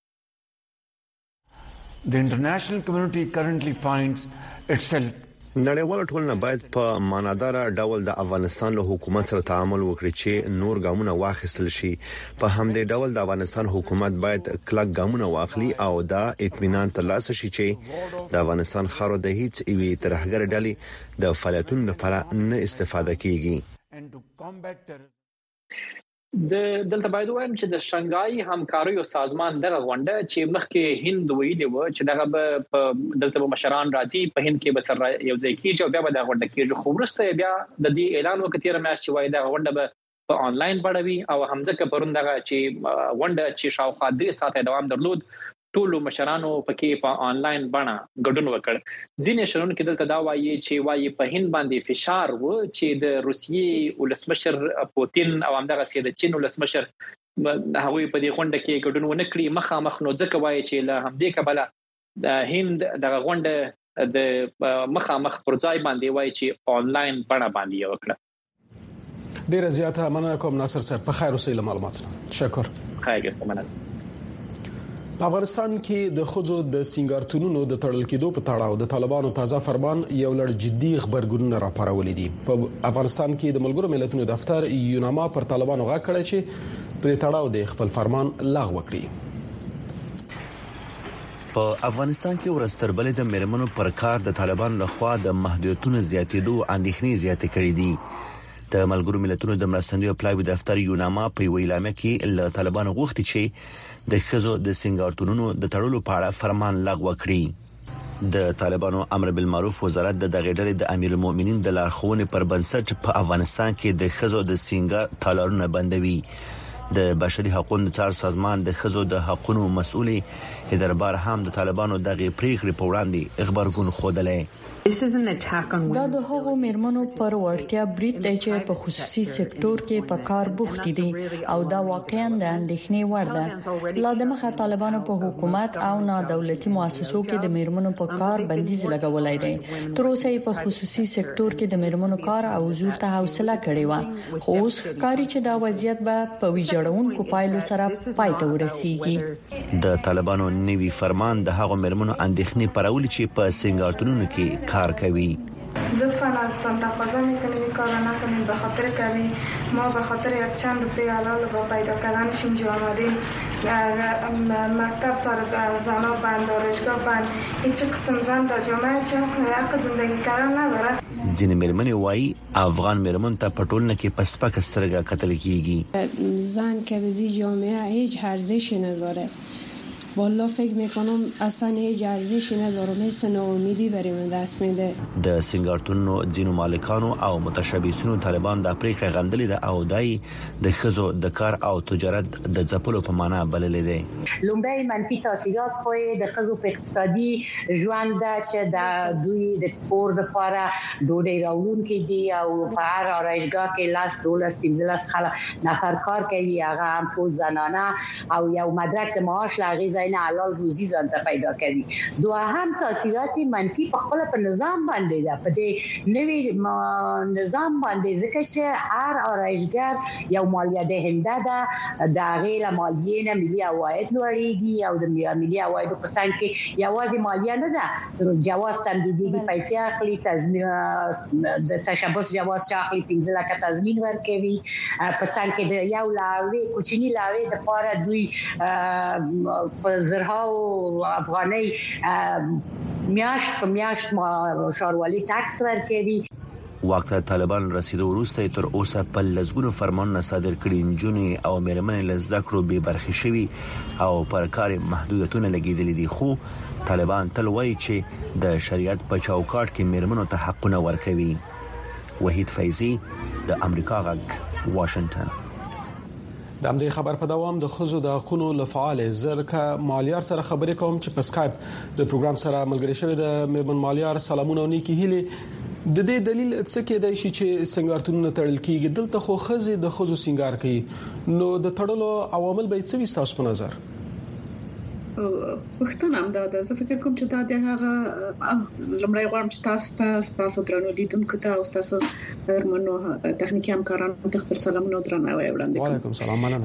The international community currently finds itself نړیوال ټولنه باید په مانادار ډول د افغانستان له حکومت سره تعامل وکړي چې نور ګامونه واخیستل شي. په همدې ډول د افغانستان حکومت باید کلک ګامونه واخلي او دا اطمینان ترلاسه شي چې د افغانستان خاور د هیڅ یوې ترهګر ډلې د فعالیتونو لپاره نه استفاده کیږي. دلته باید وایم چې د شانګهای همکاریو سازمان دغه غونډه چې مخکې هند ویلي و چې دغه دلته مشران راځي په هند کې به سره یو ځای کېږي او بیا به دا غونډه کېږي. خو وروسته بیا د دې اعلان وکړ تیر میاشت چې وايي دا غونډه به په آنلاین بڼه وي او همځکه پرون دغه چې غونډه چې شاوخوا 3 ساعته دوام درلود، ټول مشرانو پکې په آنلاین بڼه ګډون وکړ. ځینې شرونکو دلته دا وايي چې وايي په هند باندې فشار و چې د روسیې ولسمشر پوتین او همدغه د چین ولسمشر هغوی په دې غونډه کې ګډون ونه کړي مخامخ. نو ځکه وايي چې له همدې کبله د هند دغه غونډه د مخامخ پر ځای باندې وايي چې آنلاین بڼه باندې وکړه. ډیره زیاته مننه کوم ناصر صاحب، په خیر اوسئ. له معلوماتونو تشکر. خیر ګسته مننه. په افغانستان کې د خځو د سینګارتونونو د تړل کېدو په تړاو د طالبانو تازه فرمان یو لړ جدي خبرګونونه راپارولې دي. په افغانستان کې د ملګرو ملتونو دفتر یوناما پر طالبانو غږ کړی چې په تړاو د خپل فرمان لغوه کړي. په افغانستان کې ورستر بلې د میرمنو پر کار د طالبانو لخوا د محدودیتونو زیاتېدو اندېښنې زیاتې کړې دي. د ملګرو ملتونو د مرستندوی پلاوی دفتر یوناما په ویلامه کې له طالبانو غوښتي چې د خزو د سینګارتونونو د تړلو په اړه فرمان لغوه کړي. د طالبانو امر بالمعروف وزارت د غړډلې د امیر المؤمنین د لارښوونې پر بنسټ په افغانستان کې د خزو د سینګار تالارونه بندوي. د بشري حقوقو څار سازمان د خزو د حقوقو مسؤلې دربار هم د طالبانو دغه پریکړې په وړاندې خبرګون خوده. دا د هغو میرمنو پر ورتیا برید دی چې په خصوصي سکتور کې په کار بوخت دي او دا واقعا د اندېښنې وړ ده. لا د مخه طالبانو په حکومت او نه دولتي مؤسسو کې د میرمنو په کار بندیز لګولای دی. تر اوسه په خصوصي سکتور کې د میرمنو کار او حضور ته حوصله کړې و. خو اوس کاری چې دا وضعیت به په ویجاړونکو پایلو سره پای ته ورسیږي. د طالبانو نوی فرمان د هغو میرمنو اندېښنې پرولې چې په سینګارتونونو کې کار کوي. لطفاً از تان تقاضا میکنیم این کار نکنیم به خاطر که ما به خاطر یک چند روپیه حلال با پیدا کردنش اینجا آمدیم. مکتب سر زنا بند، دانشگاه بند، هیچ قسم زن در جامعه چه حق زندگی کردن نداره. ځینې میرمنې وایي افغان میرمن ته په ټولنه کې په سپکه سترګه کتل کیږي. زن که به جامعه هیچ ارزشی نداره. والله فکر میکنم اصلا هیچ ارزشی نداره، مثل ناامیدی برای من دست میده. د سینګارتونو ځینو مالکانو او متشبثینو طالبان د پریکړه غندلې ده او دای د خزو د کار او تجارت د ځپلو په معنا بللې ده. لومړی منفي تاثیرات خو د خزو په اقتصادي ژوند ده چې د دوی د کور لپاره ډوډۍ راوړونکي دي او په هر آرایشګاه کې لاس 12 نفر کار کوي، هغه هم په زنانه او یو مدرک معاش لاغي نه حلال روزي ځان ته پیدا کوي. دوهم تاثیرات منفي په خپل په نظام باندې ده، په دې نوې نظام باندې ځکه چې هر آرایشګر یو مالیه دهنده ده، د غیر مالیې نه ملي عواید لوړیږي او د ملي عواید په څنګ کې یوازې مالیه نه ده، جواز تمدیدي پیسې اخلي، تضمین د تشبث جواز چې اخلي 15 لک تضمین ورکوي، په څنګ کې د یو لاوي کوچنی لاوي د پاره دوی زرها افغاني میاشت په میاشت شاروالي ټاکس ورکوي. وخت طالبان رسیدو وروسته تر اوسه په لزګونو فرمانونه صادر کړي، نجونې او میرمنې له زده کړو بې برخې شوي او پر کار محدودیتونه لګېدلي دي. خو طالبان تل وایي چې د شریعت په چوکاټ کې میرمنو ته حقونه ورکوي. وحید فیضی، د امریکا غږ، واشنگټن. د همدې خبر په دوام د خزو د حقوقو لفعال زرکه مالیار سره خبرې کوم چې په سکایپ د پروګرام سره ملګری شوی د میرمن مالیار. سلامونه او نیکی هیله. د دې دلیل څه کې دی چې سنگارتونونه تړل کیږي؟ دلته خو خزې د خزو سنگار کوي، نو د تړلو عوامل به څه وي تاسو په نظر؟ وختونه هم دا زه فکر کوم چې دا د هغه لمړی غواړم چې تاسو درنو لیدونکو ته او تاسو درمنو تخنیکی همکارانو ته خپل سلامونه او درناوی وړاندې کوم. وعلیکم السلام. مننه.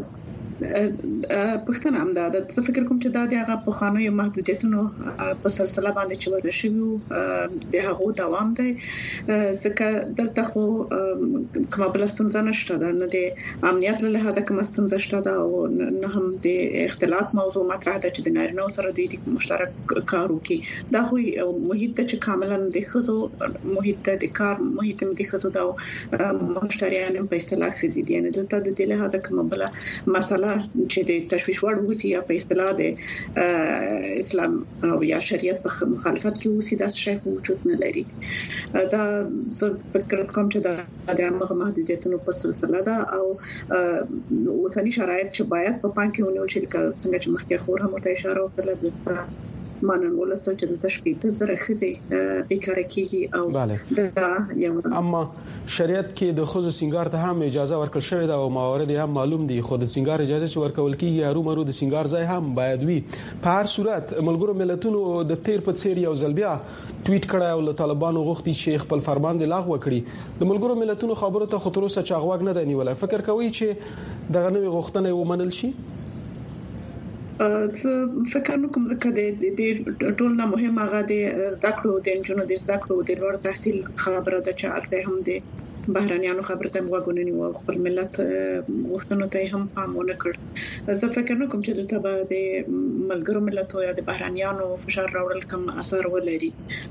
پښتنه هم دا زه فکر کوم چې دا د هغه په خانوي محدودیتونو په سلسله باندې چې وضع شوی د هغه دوام دی، ځکه دلته خو کومه بل ستونزه نشته ده، نه د امنیت له لحاظه کومه ستونزه شته ده او نه هم د اختلاط موضوع مطرح ده چې د نارینه سره د مشترک کار وکړي. دا خو محیط ته چې کاملا د خزو محیط ته د کار محیط د خزو دا مشتریان په اصطلاح خزي دي، نه دلته د لحاظه کومه بل مسله چې د تشویش وړ وسی یا په اصطلاح د اسلام او یا شریعت په مخالفت کې وسی دا شی وجود نه لري. دا زه فکر کوم چې دا د هغه محدودیتونو په سلسله ده او اوسنی شرایط چې باید په پام کې ونیول شي، څنګه چې مخکې خور هم ته اشاره وکړه مانن ولسته چې د تشبیه زره خزي بیکاره کیږي او دا یو. اما شریعت کې د خزو سنگار ته هم اجازه ورکړل شوې ده او موارد هم معلوم دي، خو د سنگار اجازه چې ورکول کیږي هرومرو د سنگار ځای هم باید وي. په هر صورت ملګرو ملتونو د تیر په څیر یو ځل بیا ټویټ کړی او له طالبانو غوښتي چې خپل فرمان د لغوه کړي. د ملګرو ملتونو خبرو ته خطر اوسه چاغواګ نه دی نیولای. فکر کوي چې دغه نوې غوښتنه ومنل شي؟ فکر کوم ځکه د ټول نه مهم هغه د زده کړو د انجونو د زده کړو د لوړ تحصیل خبره ده چې البته هم د بهرانيانو خبره ته وګورئ او خپل ملت غوښتنو ته هم پام ونه کړ. زه فکر کوم چې د تبع د ملګرو ملتونو یا د بهرانيانو فشار راوړل کوم اثر ولري.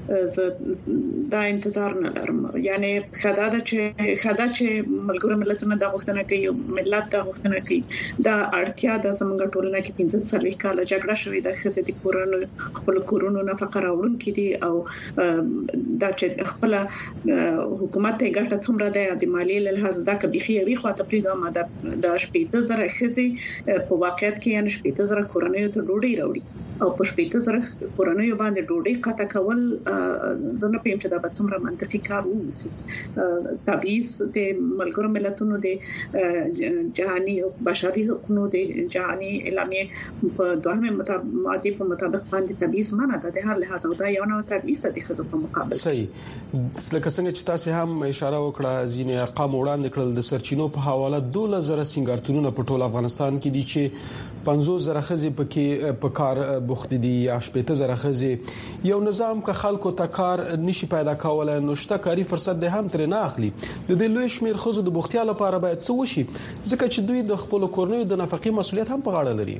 زه دا انتظار نه لرم. یعنی خدای چې ملګرو ملتونو د غوښتنه کوي ملت د غوښتنه کوي دا اړتیا د زموږ ټولنه کې 15 کال جګړه شوې ده خزه د کورونو خپل کورونو نه فقره وړون کړي او دا چې خپل حکومت ته ګټه څومره د مالی له لحاظ دا کبيخي وي خو ته پریدم د شپېته زره خزي په واقعیت کې یعنی شپېته زره کورنۍ ته ډوډۍ راوړي او په شپېته زره کورنۍ باندې ډوډۍ قطع کول زنه پېم چې دا به څومره منطقي کار وي. تبعیض د ملګرو ملتونو د جهاني بشري حقوقو د جهاني اعلامیه په دوهمه ماده په مطابق باندې تبعیض منع ده د هر لحاظ او دا یو نوع تبعیض د خزو په مقابل. صحیح. لکه څنګه چې تاسو هم اشاره وکړه ځینې ارقام وړاندې کړل د سرچینو په حواله 12000 سنگارتونونه په ټول افغانستان کې دي چې 50000 خزي په کار بوخت دي یا 18000 خزي یو نظام که خلکو ته کار نشي پیدا کولای نو شته کاری فرصت ده هم تر نه اخلي. د دې لوی شمیر خزو د بوختیا لپاره باید څه وشي ځکه چې دوی د خپل کورنۍ د نفقې مسولیت هم په غاړه لري.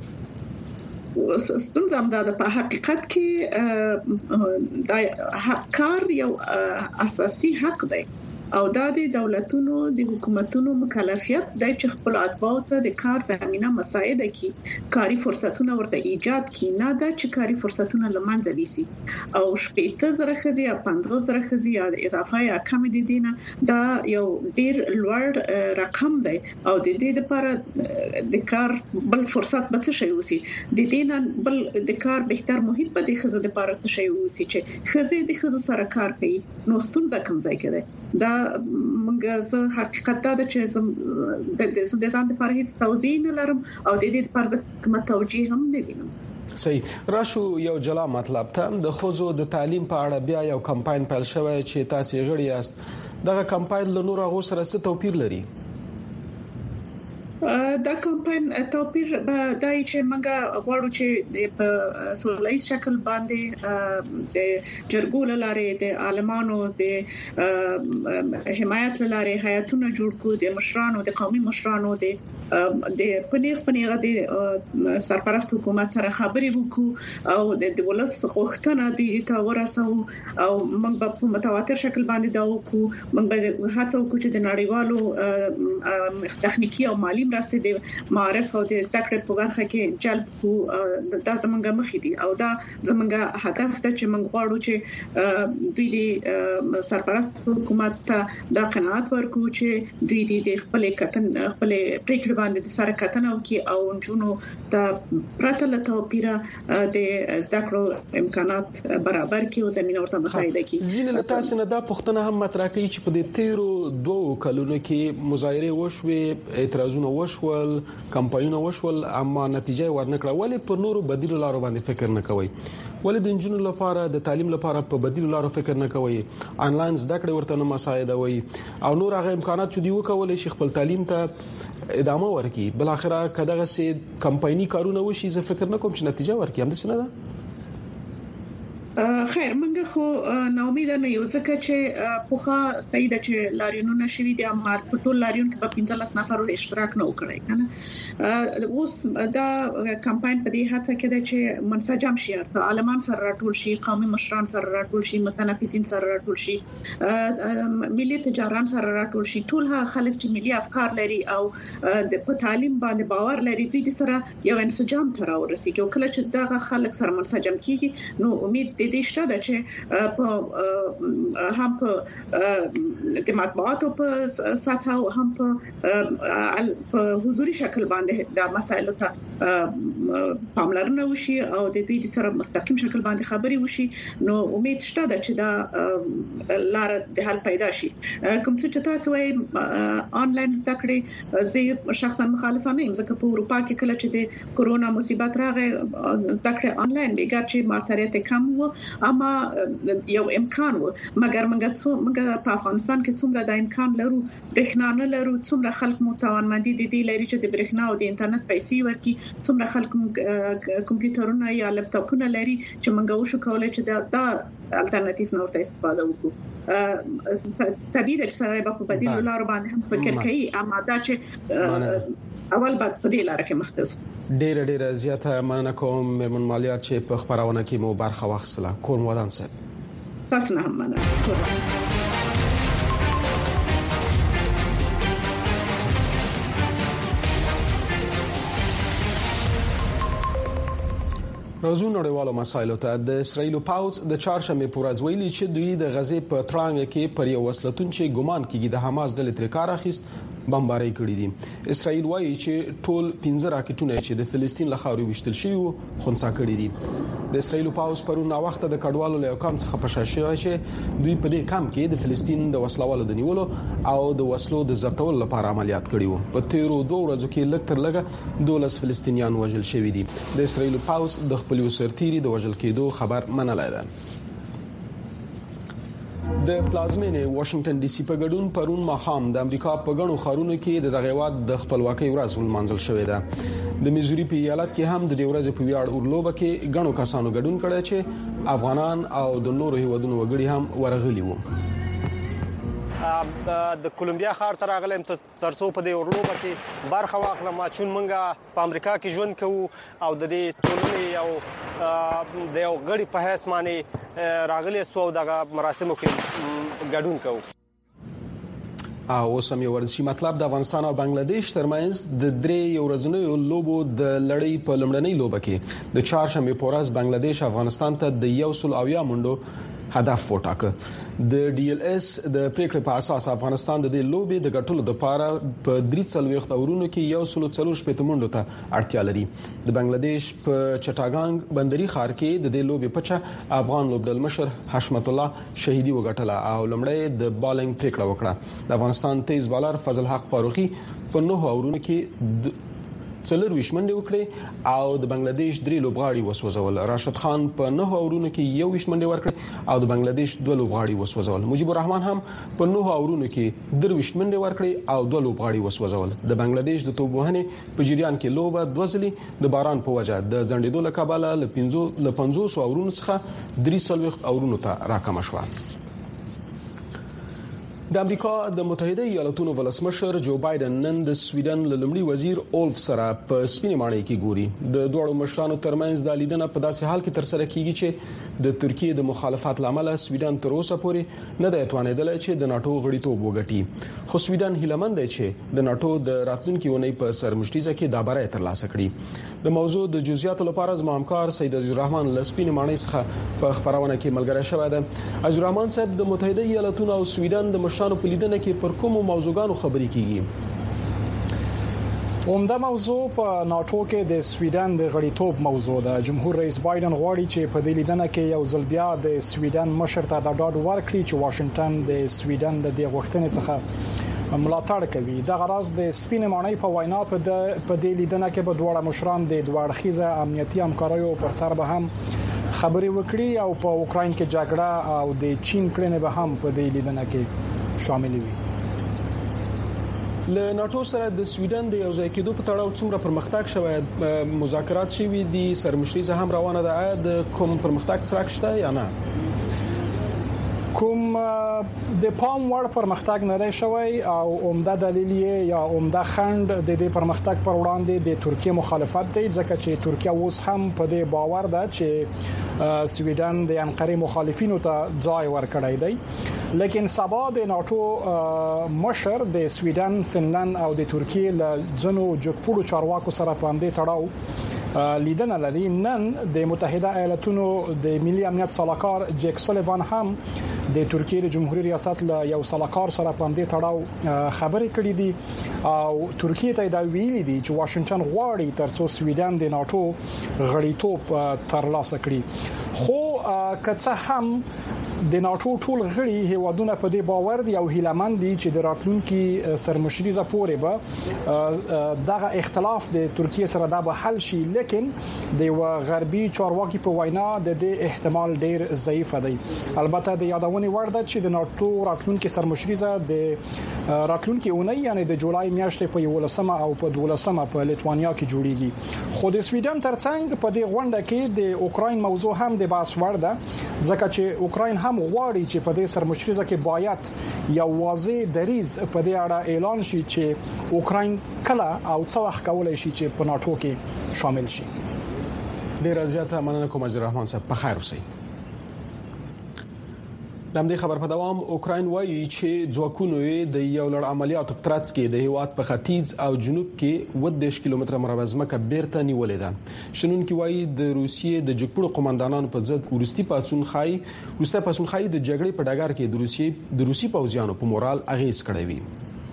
ستونزه هم دا په حقیقت کې دا کار یو اساسي حق دی او دا د دولتونو د حکومتونو مکلفیت د چې خپل اتباعو ته د کار زمينه مساعده کی کاری فرصتونه ورته ایجاد کی نه دا چې کاری فرصتونه لمنځه ویسي او شپېته زره خزي یا 15 زره خزي یا اضافه یا کم دي دینه دا یو ډیر لوړ رقم دی او د دې لپاره د کار بل فرصت به څه شي وسی د دینه بل د کار بهتر محیط به د خزو لپاره څه شي وسی چې خزي د خزو سره کار کوي نو ستونزه کم ځای کې دا موږ زه حقیقت دا چې د ځان لپاره هیڅ توضیح نه لرم او د دې لپاره کوم توجیه هم نه وینم. صحیح. راشو یو جلا مطلب ته د خوځو د تعلیم په اړه بیا یو کمپاین پیل شوی چې تاسو غړي یاست. دغه کمپاین له نور هغه سره څه توپیر لري؟ دا کمپاین توپیر دای چې موږ غواړو چې په سولایز شکل باندې د جرګو لاره د عالمانو د حمایت لاره حیاتونه جوړ کو د مشرانو د قومي مشرانو د پنیغه د سرپرست حکومت سره خبرې وکړو او د ولس غوښتنه دوی ته ورسو او موږ په متواتر شکل باندې دا وکړو موږ هڅه وکړو چې د نړیوالو تخنیکی او مالی مرستې د معرف او د زده کړې په برخه کې جلب کو دا زمونږه مخې دي او دا زمونږه هدف ده چې موږ غواړو چې دوی د سرپرست حکومت ته دا قناعت ورکړو چې دوی د خپل پریکړې باندې د سره کتنه وکړي او جنونو ته پرته له توپیره د زده کړو امکانات برابر کړي او زمينه ورته مساعده کړي. ځینې له تاسو نه دا پوښتنه هم مطرح کوي چې په دې تیرو 2 کلونو کې مظاهره وشوه اعتراضونه وشول کمپاینونه وشول اما نتیجه ورنکړه ولی په نورو بدیلو لارو باندې فکر نه کوي ولی د انجونو لپاره د تعلیم لپاره په بدیلو لارو فکر نه کوي انلاین زده کړې ورته نه مساعده وي او نور هغه امکانات چې دی وکولای شي خپل تعلیم ته ادامه ورکړي بل اخره کداغه سي کمپایني کارونه وشي زه فکر نه کوم چې نتیجه ورکړي هم څه نه ده. خیر موږ خو نو امید نه یو ځکه چې پوخا ستایي چې لاریونونه شوي دي امر په ټول لاریون کې په 15 نفرو اشتراک نه وکړي کنه اوس دا کمپاین په دې هڅه کې ده چې منسجم شي تر عالمان سره راټول شي قومي مشران سره راټول شي متنافسین سره راټول شي ملي تجاران سره راټول شي ټول هغه خلک چې ملي افکار لري او په تعلیم باندې باور لري دوی سره یو انسجام تر ورسیږي او کله چې دا خلک سره منسجم کیږي نو امید د دې شته چې په هم په د مطبوعاتو په سطح او هم په حضوري شکل باندې د مسایلو ته پاملرنه وشي او د دوی سره مستقیم شکل باندې خبري وشي نو امید شته چې دا لار د حل پیدا شي. کوم چې تاسو وايي آنلاین زده کړې زه شخصا مخالفه نه یم ځکه په اروپا کې کله چې د کورونا مصیبت راغی زده کړې آنلاین بیګار چې موثریت کم و اما یو امکان و مګر موږ په افغانستان کې څومره د امکان لرو برېښنا نه لرو څومره خلک متوانمندي دي لري چې د برېښنا او د انټرنیټ پیسې ورکړي څومره خلک کمپیوټرونه یا لپټاپونه لري چې موږ وشو کولای چې دا الټرناتیو نور ته استفاده وکړو طبيعي د سره په بدیل لارو باندې هم فکر کوي اما دا چې اول بعد په دې لار کې مختص ډېر زیاته مننه کوم من مالیات چې په خبرونه کې مو برخه واخیستله کوم ودان صاحب تاسو نه هم مننه راځو نړیوالو مسایلو ته د اسرایل پاوز د چهارشنبه په ورځ ویلي چې دوی د غزې په ترانګ کې پر یو وسلتون چې ګمان کیږي د حماس ډلې تر کار اخیست بمباري کړې دي اسرایل وایي چې ټول 15 راکټونه چې د فلسطین له خاورې وشتل شوی خونڅا کړې دي د اسرایل پاوز پرون وخت د کډوالو له کم څخه پښاشي چې دوی په دې کم کې د فلسطین د وسلوالو د نیولو او د وسلو د ضبطولو لپاره عملیات کړي وو په تیرو 2 ورځو کې لږ تر لږه 12 فلسطینیان وژل شوي دي د اسرایل پاوز د خپل سرتيري د وژل کېدو خبر منلای ده د پلازمینې واشنگټن ډي سي په ګډون پرون ماخام د امریکا په غنو خارونو کې د دغه د خپلواکۍ ورځ ولمانځل شوې ده د میزوري په ایالت کې هم د دې ورځې په ویاړ اورلوبه کې غنو کسانو ګډون کړی چې افغانان او د نورو هیوادونو وګړي هم ورغلي وو د کولمبیا ښار ته راغلم ترڅو په دې اورلوبه کې برخه واخلم چې مونږه په امریکا کې ژوند کوو او د دې ټولنې یو د یو غړي په حیث باندې راغلي سو دغه مراسمو کې ګډون کوو او سم یو ورزشي مطلب د افغانستان او بنگلاديش ترمنځ د درې ورځنیو لوبو د لړۍ په لومړنۍ لوبه کې د چهارشنبه په ورځ بنگلاديش افغانستان ته د 100 منډو هدف وټاکه د ډي ال اس د پریکړې په اساس افغانستان د دې لوبې د ګټلو لپاره په 3 اورونو کې 140 منډو ته اړتیا لري د بنگلاديش په چټاګانګ بندري ښار کې د دې لوبې پچا افغان لوبډل مشر حشمت الله شهیدي وګټله او لمړی د بالینګ پریکړه وکړه د افغانستان تیز بالر فضل حق فاروقي په 9 اورونو کې 4 منډې وکړې او د بنگلاديش 3 لوبغاړي وسوځول راشد خان په 9 اورونو کې 21 منډې ورکړې او د بنگلاديش 2 لوبغاړي وسوځول مجيب الرحمن هم په 9 اورونو کې 23 منډې ورکړې او 2 لوبغاړي وسوځول د بنگلاديش د توپوهنې په جریان کې لوبه 2 ځلې د باران په وجه د ځنډېدو له کبله ل 500 اورونو څخه 3 اورونو ته راکم شو د امریکا د متحده ایالاتونو ولسمشر جو بایدن نن د سویډن لومړي وزیر اولف سره په سپینې ماڼۍ کې ګوري د دوړو مشرانو ترمنځ د لیدنه په داسې حال کې تر سره کیږي چې د ترکیه د مخالفت لامل سویډن تر اوسه پورې نه دی توانیدل چې د ناتو غړیتوب وګټي خو سویډن هیلمند دی چې د ناتو د راتلونکي ونې په سرمشتیزه کې دا بره ترلاسه کړي د موضوع د جزئیاتو لپاره زما همکار سید عزیز الرحمن لسپینې ماڼۍ څخه په خبرونه کې ملګری شوی دی عزیز الرحمن صاحب د متحده ایالاتونو او سویډن د مشرانو په لیدنه کې پر کومو موضوعاتو خبرې کیږي عمده موضوع په ناتو کې د سویډن د غړیتوب موضوع ده جمهور رئیس بایدن غواړي چې په دې لیدنه کې یو ځل بیا د سویډن مشر ته د ډاډ ورکړي چې واشنگټن د سویډن د دې غوښتنې څخه ملاتړ کوي د غراض د سپینې ماڼۍ په وینا په دې لیدنه کې به دوه مشران د دوړخیزه امنیتي همکاریو پر سر به هم خبرې وکړي او په اوکراین کې جګړه او د چین کړنې به هم په دې لیدنه کې شامل وي له ناتو سره د سویډن د یو ځای کېدو په تړاو څومره پرمختګ شوی مذاکرات شوي دي سرمشتیزه هم روانه ده د کوم پرمختګ څرک شته یا نه کوم د پام وړ پرمختګ نه لري شوی او عمده دلیل یا عمده خند د دې پرمختګ پر وړاندې د ترکیه مخالفت دی ځکه چې ترکیه اوس هم په دې باور ده چې سویډن د انقره مخالفینو ته ځای ورکړی دی لیکن سبا د ناتو مشر د سویډن فنلند او د ترکیه له ځنو جګپوړو چارواکو سره پاندې تړاو لیدنه لري نن د متحده ایالاتونو د ملي امنیت سلاکار جیک سولیوان هم د ترکیه د جمهوریت ریاست له یو سلاکار سره پاندې تړاو خبرې کړې دي او ترکیه ته دا ویلي دي چې واشنگټن غواړي ترڅو سویډن د ناتو غړیتوب ترلاسه کړي خو که هم د ناتو ټول غړي هیوادونه په دې باور دي او هیلمند دي چې د راتلونکي سرمشتیزه پورې به دغه اختلاف د ترکیه سره دا به حل شي لیکن د غربي چارواکي په وینا د دې احتمال ډیر ضعیف دی البته د یادونې وړ ده چې د ناتو راتلونکي سرمشتیزه د راتلونکي اونۍ یعنی د جولای میاشتې په 11 او په 12 په لیتوانیا کې جوړیږي. خو د سویډن ترڅنګ په دې غونډه کې د اوکراین موضوع هم د بحث وړ ده ځکه چې اوکراین هم غواړي چې په دې سرمشريزه کې باید یو واضح دریز په دې اړه اعلان شي چې اوکراین کله او څه وخت کولای شي چې په ناتو کې شامل شي. ډیر زیاته مننه کوم اجر رحمان صاحب په خیر اوسئ. لمدې خبر په دوام اوکراین وایي چې ځواکونو د یو لړ عملیاتو ترڅ کې د هیواد په ختیځ او جنوب کې 10 کیلومتره مربع ځمکه بیرته نیولې ده. شنونکي وایي د روسیې د جګپړو قوماندانانو په ضد ورستي پاسونخای د جګړې په ډګر کې د روسي پوځیانو په مورال اغیز کړی وي.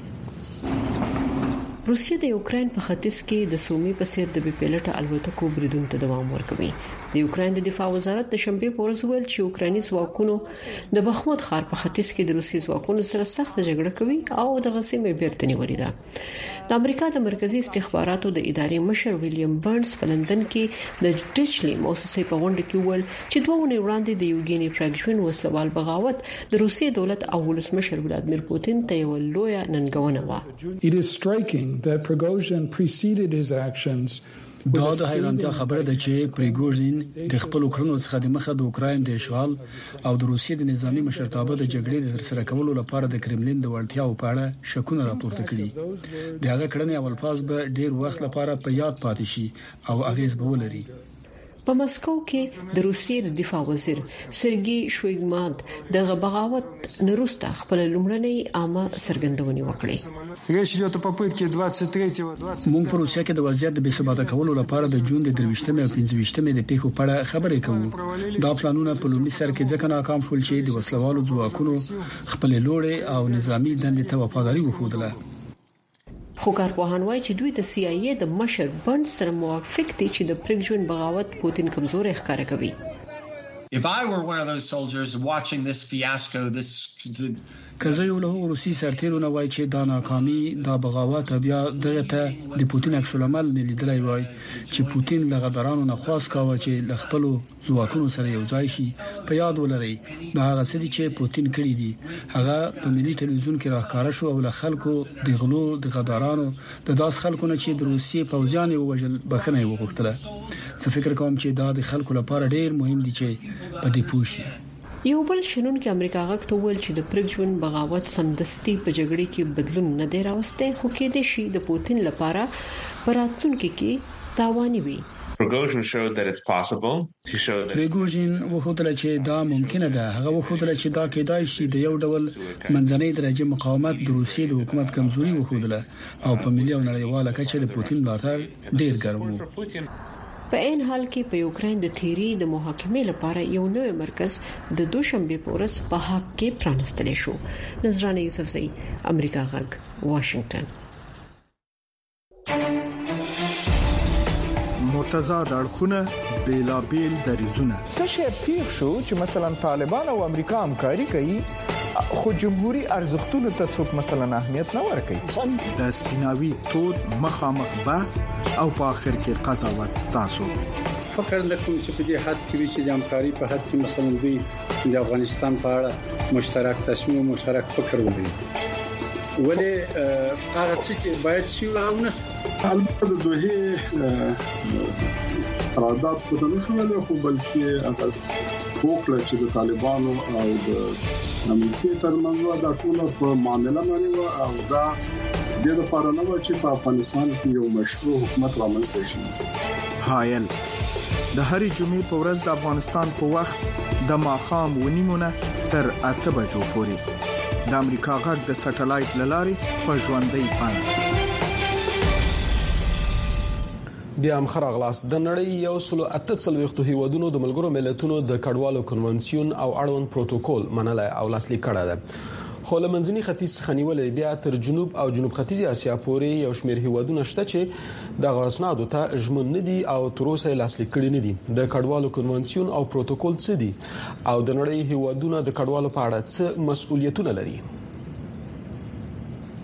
روسیه د یوکرين په ختیځ کې د سومي په سیر د بیپلټ الوتکو بریدون ته دوام ورکوي. د یوکرين د دفاع وزارت د شنبه په ورځ ویل چې یوکراني ځواکونو د بخمود ښار په ختیځ کې د روسي ځواکونو سره سخت جګړه کوي او د غسیمې بیرته نیولې ده. د امریکا د مرکزی استخباراتو د ادارې مشر ویلیام برنز په لندن کې د ډیچلی موسسې په غونډه کې ویل چې دوه ونې وړاندې د یوګینی پراګژن وسلوال بغاوت د روسي دولت او ولسمشر ولادمیر پوتین ته یو لوی ننګونه و. It is striking that Prigozhin preceded his actions. دا د حیرانتیا خبره ده چې پریګوژین د خپل کړنو څخه د مخه د اوکراین د اشغال او د روسیې د نظامی مشرتابه د جګړې د ترسره کولو لپاره د کرملین د وړتیاو په اړه شکونه راپورته کړي. د هغه کړنې اول فاز به ډیر وخت لپاره په یاد پاتې شي او اغیز به ولري. په مسکو کې د روسیې د دفاع وزیر سرګي شویګماد د بغاوت نروسته خپل لومړنۍ عامه سرګندونې وکړې. موږ په روسیې کې د وضعیت د بی‌ثباته کولو لپاره د جون د 23مې او 25مې د پیښو په اړه خبرې کوو. دا پلانونه په لومړي سر کې ځکه ناکام شول چې د وسلوالو ځواکونو خپل لوړې او نظامی دندې ته وفاداري وښودله. خو کارپوهان وایي چې دوی د سی آی ای د مشر بند سره موافق دي چې د پرګژن بغاوت پوتین کمزوري ښکاره کوي. If I were one of those soldiers watching this fiasco, کزه یو له روسي سرتیرو نه وای چې دا ناکامي دا بغاوت بیا دغه ته د پوتین عکس العمل نه لیدلای وای چې پوتین له غدارانو نه خواست کاوه چې د خپل ځواکونو سره یو ځای شي. په یاد ولرئ دا هغه څه چې پوتین کړی دی هغه په ملي ټلویزیون کې راښکاره شو او له خلکو د غلو د غدارانو د داس خلکو نه چې د روسي پوځیان وژل بخنه وغوښتله. زه فکر کوم چې دا د خلکو لپاره ډیر مهم دي چې په دې پوښي. یو بل شنن کې امریکا غږ ته ویل چې د پرګژن بغاوت سمدستي په جګړې کې بدلون نه دی راوسته خو کې د شي د پوتین لپاره پراتلونکو کې تاواني وي. Prigozhin showed that it's possible. He showed that Prigozhin وښودل چې دا ممکنه ده. هغه وښودل چې دا کېدای شي د یو ډول منځنۍ درجه مقاومت د روسیې د حکومت کمزوري وښودله او په ملي او نړیواله کچه د پوتین ملاتړ ډیر ګرم و. په عین حال کې په یوکرين د تیری د محاکمې لپاره یو نوې مرکز د دوشنبه پورس په حق کې پرانستل شو. نظرانه یوسفزئی امریکا غږ واشنگټن. متضاد اړخونه بیلابیل دریزونه څه شی پیښ شو چې مثلا طالبان او امریکا همکاري کوي خو جمهوریت ارزښتونو ته څوک مثلا اهمیت نه ورکوي. د سپیناوي تود مخامخ بحث او په اخر کې قضاوت ستاسو. فخر لکم چې په دې حد کې چې د همکاري په حد کې مثلا دوی د افغانستان په اړه مشترک تصمیم او مشترک فکر ولري. ولې هغه چې باید شي ونه البته د دوه قرارداد په توګه شوه خو بلکې هغه وکړه چې د طالبانو او د امریکای ترمنځ دا ټول په معاملې باندې او دا د لپاره نه و چې په افغانستان کې یو مشروع حکومت رامنځته شي. هایل د هرې جمعې په ورځ د افغانستان په وخت د ماښام ونیمونه تر 8 بجو پورې د امریکا غږ د سټلایټ لارې په ژوندۍ پاڼه بیا هم خراغلاس د نړۍ یو سلو 48 هیوادونو د ملګرو ملتونو د کډوالو کنونسیون او اړوند پروتوکول منلای او لاسلیک کړی دی. خو له منځني ختیځ څخه نیولې بیا تر جنوب او جنوب ختیځ اسیا پورې یو شمېر هیوادونه شته چې د غوښنادو ته ژمن نه دي او تر اوسه لاسلیک کړي نه دي. د کډوالو کنونسیون او پروتوکول څه دي او د نړۍ هیوادونه د کډوالو په اړه څه مسؤلیتونه لري؟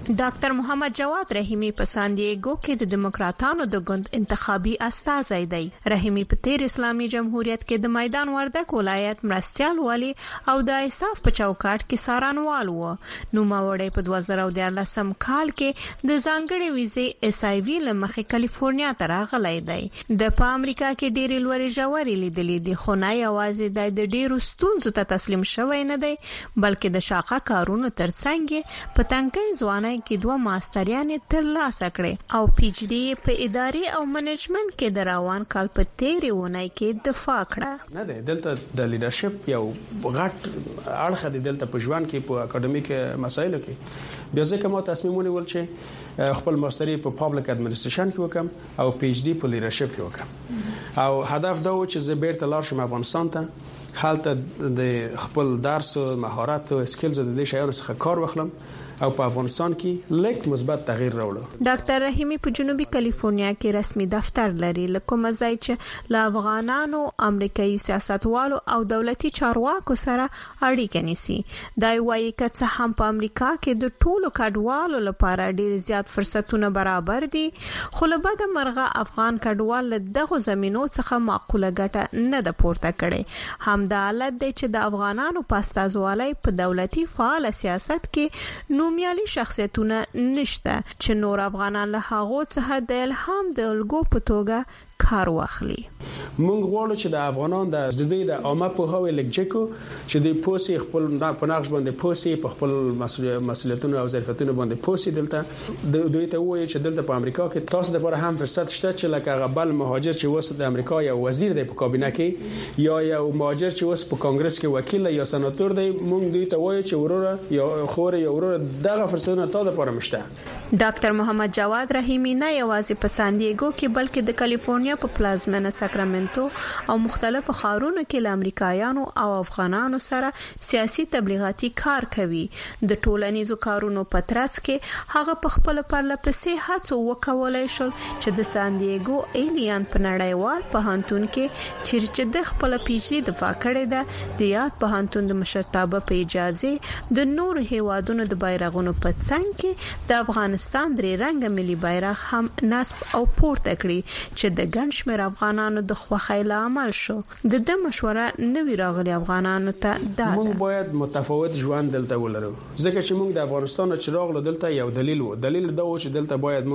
ډاکټر محمد جواد رحیمی په سان دیګو کې د دیموکراتانو د ګوند انتخابي استازی دی. رحیمی په تیر اسلامي جمهوریت کې د میدان وردګ ولایت مرستيال والی او د ایصاف په چوکاټ کې سارانوال و. نو ماوړې په 2014 کال کې د ځانګړي ویزې اس ای وی لمخې کالیفورنیا ته راغلی دی. د په امریکا کې ډېری لوري جوړې لیدلې دي، خو نه یوازې د ډېرو ستونزو ته تسلیم شوی نه دی، بلکې د شاقه کارونو ترڅنګ په تنګي ځواني کې 2 ماستریانې ترلاسه کړې او پی ایچ ډي په اداري او منیجمنت کې د روان کال په تیرې ونای کې دفاع کړه. نه دی دلته د لیدرشپ یو غټ اړخ دی دلته په ژوند کې په اکیډمیک مسایلو کې. بیا ځکه ما تصمیم ونیول چې خپل ماستری په پابلیک اډمنستریشن کې وکم او پی ایچ ډي په لیدرشپ کې وکم او هدف دا و چې زه بیرته لاړ شم افغانستان ته، حالته د خپل درس او مهارت او سکلز د دې شیانو څخه کار واخلم او په افغانستان کې لیک مثبت تغییر راوړو. ډاکټر رحیمی په جنوبي کالیفورنیا کې رسمي دفتر لري، لکه مزای چې له افغانانو، امریکایي سیاستوالو او دولتي چارواکو سره اړیکه نیسي. دا وایي چې هم په امریکا کې د ټولو کډوالو لپاره ډیر زیات فرصتونه برابر دي، خو له بده مرغه افغان کډوال له دغه زمينو څخه معقوله ګټه نه ده پورته کړې. هم دا حالت دی چې د افغانانو پاستازوالۍ په دولتي فعال سیاست کې نومیالي شخصیتونه نشته چې نور افغانان له هغه څخه د الهام د الګو په توګه کار واخلي. مونږ غواړو چې د افغانان د دې د عامه په هوی لګجکو چې د پوسی خپل په نقش باندې پوسی په خپل مسؤلیتونو او ظرفیتونو باندې پوسی دلته دوی ته وایي چې دلته په امریکا کې تاسو د لپاره هم فرصت شته چې لکه غبل مهاجر چې وسط د امریکا یو وزیر دی په کابینه کې یا یو مهاجر چې وسط په کانګرس کې وکیل یا سناتور دی، مونږ دوی ته وایي چې وروره یا خور یا وروره دغه فرصتونه تاسو لپاره مشته. ډاکټر محمد جواد رحیمی نه یوازې په سان دیګو کې بلکې د کالیفورنیا په پلازمینه ساکرامنټو او مختلفو ښارونو کې له امریکایانو او افغانانو سره سیاسي تبلیغاتي کار کوي. د ټولنیزو کارونو په ترڅ کې هغه په خپل پرلپسې هڅو وکولای شول چې د سان دیګو ایلیان په نړیوال پوهنتون کې چې د خپل پی ایچ ډي دفاع کړې ده، د یاد پوهنتون د مشرتابه په اجازه د نور هیوادونو د بیرغونو په څنګ کې د افغانستان درې رنګه ملي بیرغ هم نصب او پورته کړی چې د ګڼ شمېر افغانانو د خوښۍ لامل شو. د مشوره نوی راغلي افغانانو ته دا موږ باید متفاوت ژوند دلته ولرو، ځکه چې موږ د افغانستان چې راغلو دلته یو دلیل وو. دلیل دا و چې دلته باید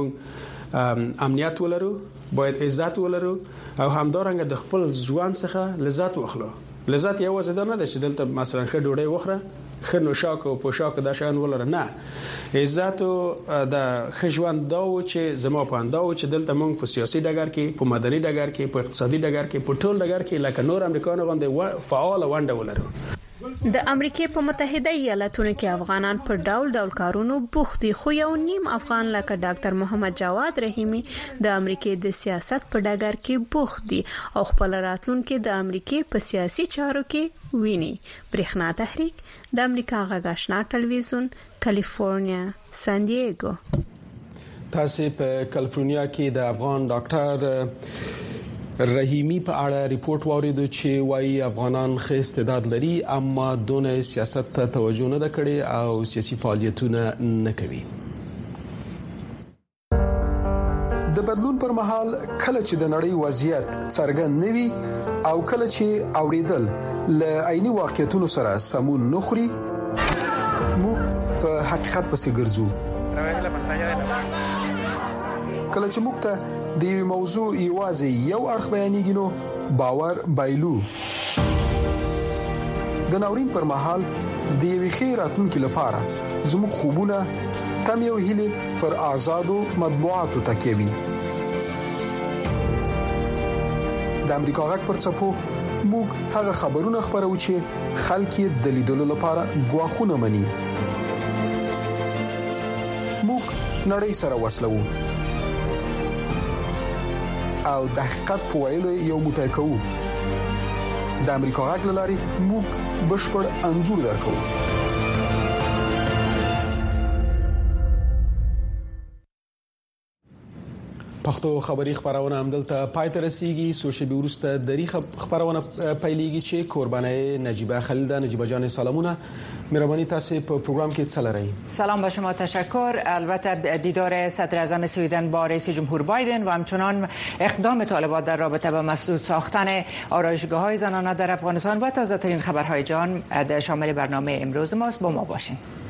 موږ امنیت ولرو، باید عزت ولرو او همدارنګه د خپل ژوند څخه لذت واخلو. لذت یوازې دا نه ده چې دلته مثلا ښه ډوډۍ وخوره، ښه نوشاک او پوشاک د شان ولر نه. عزت او د خجوان دا و چې زما په انداو چې دلته موږ په سیاسي ډګر کې، په مدني ډګر کې، په اقتصادي ډګر کې، په ټول ډګر کې لکه نور امریکایانو باندې فعال ونډه ولرو. د امریکای په متحده ایالاتونو کې افغانان په ډول ډول کارونو بوخت دي، خو یو نیم افغان لکه ډاکټر محمد جواد رحیمی د امریکای د سیاست په ډګر کې بوخت دي او خپل راتلونکي د امریکای په سیاسي چارو کې ویني. برېښنا تحریک د امریکا غږ آشنا ټلویزیون، کالیفورنیا، سان دیګو. تاسو په کالیفورنیا کې د افغان ډاکټر رحیمی په اړه ریپورت واوریدو چې وايي افغانان ښه استعداد لري اما دونه سیاست ته توجه نه کړي او سیاسي فعالیتونه نه کوي. د بدلون پر مهال کله چې د نړۍ وضعیت څرګند نوي او کله چې اوریدل ل عیني واقعیتونو سره سمون نخري، موږ په حقیقت پسې ګرځو. کله چې موږ ته د یو موضوع یوازې یو اړخ بیانېږي نو باور بایلو. د ناورین پر مهال د یوې ښې راتلونکي لپاره زموږ خوبونه تم یو هیله پر آزادو مطبوعاتو تکیه وي. د امریکا غږ پر څپو موږ هغه خبرونه خبرو چې خلک یې د لیدلو لپاره غواخونه مني. موږ نړۍ سره وصلو او د حقیقت په ویلو یو موټی کوو. د امریکا غږ لاري موږ بشپړ انزور درکو. پښتو خبري خبرونه همدلته پای ته رسیدي. سوشي ورسته د خبرونه پیلېږي چې قرباني نجیبه خلیل نجیبه جان سلامونه. مهرباني تاسو په پروګرام کې څه لرئ؟ سلام به شما، تشکر. البته دیدار صدر اعظم سویدن با رئیس جمهور بایدن و همچنان اقدام طالبان در رابطه با مسدود ساختن آرایشگاه‌های زنانه در افغانستان و تازه‌ترین خبرهای جان شامل برنامه امروز ماست. با ما باشین.